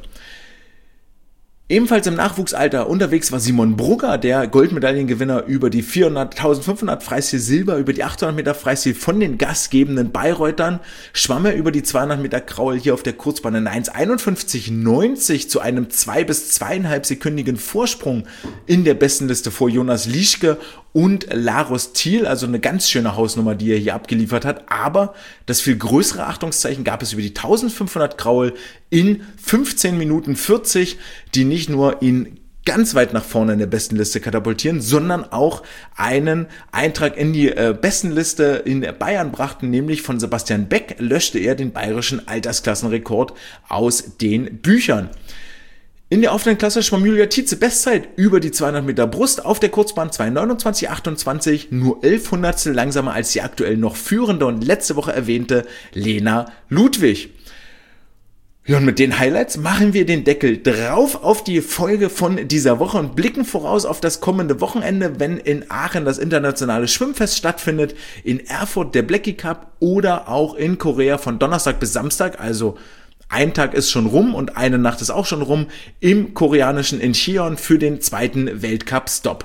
Ebenfalls im Nachwuchsalter unterwegs war Simon Brugger, der Goldmedaillengewinner über die vierhundert, eintausendfünfhundert Freistil Silber, über die achthundert Meter Freistil von den gastgebenden Bayreutern, schwamm er über die zweihundert Meter Kraul hier auf der Kurzbahn in eins einundfünfzig neunzig zu einem zwei bis zweieinhalb sekündigen Vorsprung in der Bestenliste vor Jonas Lieschke und Laros Thiel, also eine ganz schöne Hausnummer, die er hier abgeliefert hat, aber das viel größere Achtungszeichen gab es über die eintausendfünfhundert Kraul in fünfzehn Minuten vierzig, die nicht nur ihn ganz weit nach vorne in der Bestenliste katapultieren, sondern auch einen Eintrag in die äh, Bestenliste in Bayern brachten, nämlich von Sebastian Beck löschte er den bayerischen Altersklassenrekord aus den Büchern. In der offenen Klasse schwamm Julia Tietze Bestzeit über die zweihundert Meter Brust auf der Kurzbahn zwei neunundzwanzig achtundzwanzig, nur elf Hundertstel langsamer als die aktuell noch führende und letzte Woche erwähnte Lena Ludwig. Ja, und mit den Highlights machen wir den Deckel drauf auf die Folge von dieser Woche und blicken voraus auf das kommende Wochenende, wenn in Aachen das internationale Schwimmfest stattfindet, in Erfurt der Blackie Cup oder auch in Korea von Donnerstag bis Samstag, also ein Tag ist schon rum und eine Nacht ist auch schon rum, im koreanischen Incheon für den zweiten Weltcup-Stop.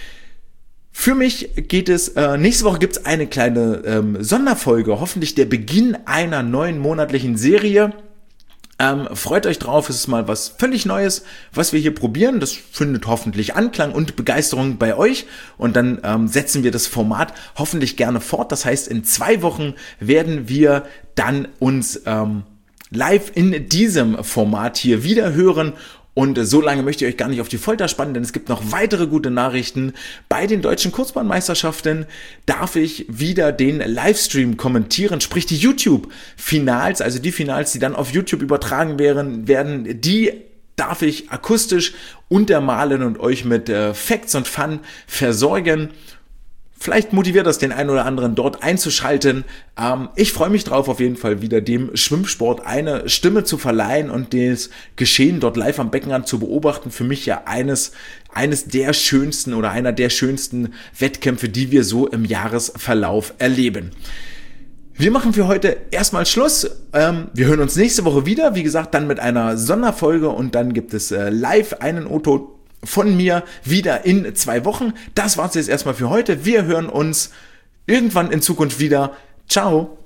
Für mich geht es, äh, nächste Woche gibt es eine kleine ähm, Sonderfolge, hoffentlich der Beginn einer neuen monatlichen Serie. Ähm, freut euch drauf, es ist mal was völlig Neues, was wir hier probieren. Das findet hoffentlich Anklang und Begeisterung bei euch und dann ähm, setzen wir das Format hoffentlich gerne fort. Das heißt, in zwei Wochen werden wir dann uns ähm, live in diesem Format hier wieder hören. Und so lange möchte ich euch gar nicht auf die Folter spannen, denn es gibt noch weitere gute Nachrichten. Bei den deutschen Kurzbahnmeisterschaften darf ich wieder den Livestream kommentieren, sprich die YouTube-Finals, also die Finals, die dann auf YouTube übertragen werden, werden die darf ich akustisch untermalen und euch mit äh, Facts und Fun versorgen. Vielleicht motiviert das den einen oder anderen dort einzuschalten. Ähm, ich freue mich drauf, auf jeden Fall wieder dem Schwimmsport eine Stimme zu verleihen und das Geschehen dort live am Beckenrand zu beobachten. Für mich ja eines, eines der schönsten oder einer der schönsten Wettkämpfe, die wir so im Jahresverlauf erleben. Wir machen für heute erstmal Schluss. Ähm, wir hören uns nächste Woche wieder. Wie gesagt, dann mit einer Sonderfolge und dann gibt es äh, live einen O-Ton von mir wieder in zwei Wochen. Das war's jetzt erstmal für heute. Wir hören uns irgendwann in Zukunft wieder. Ciao.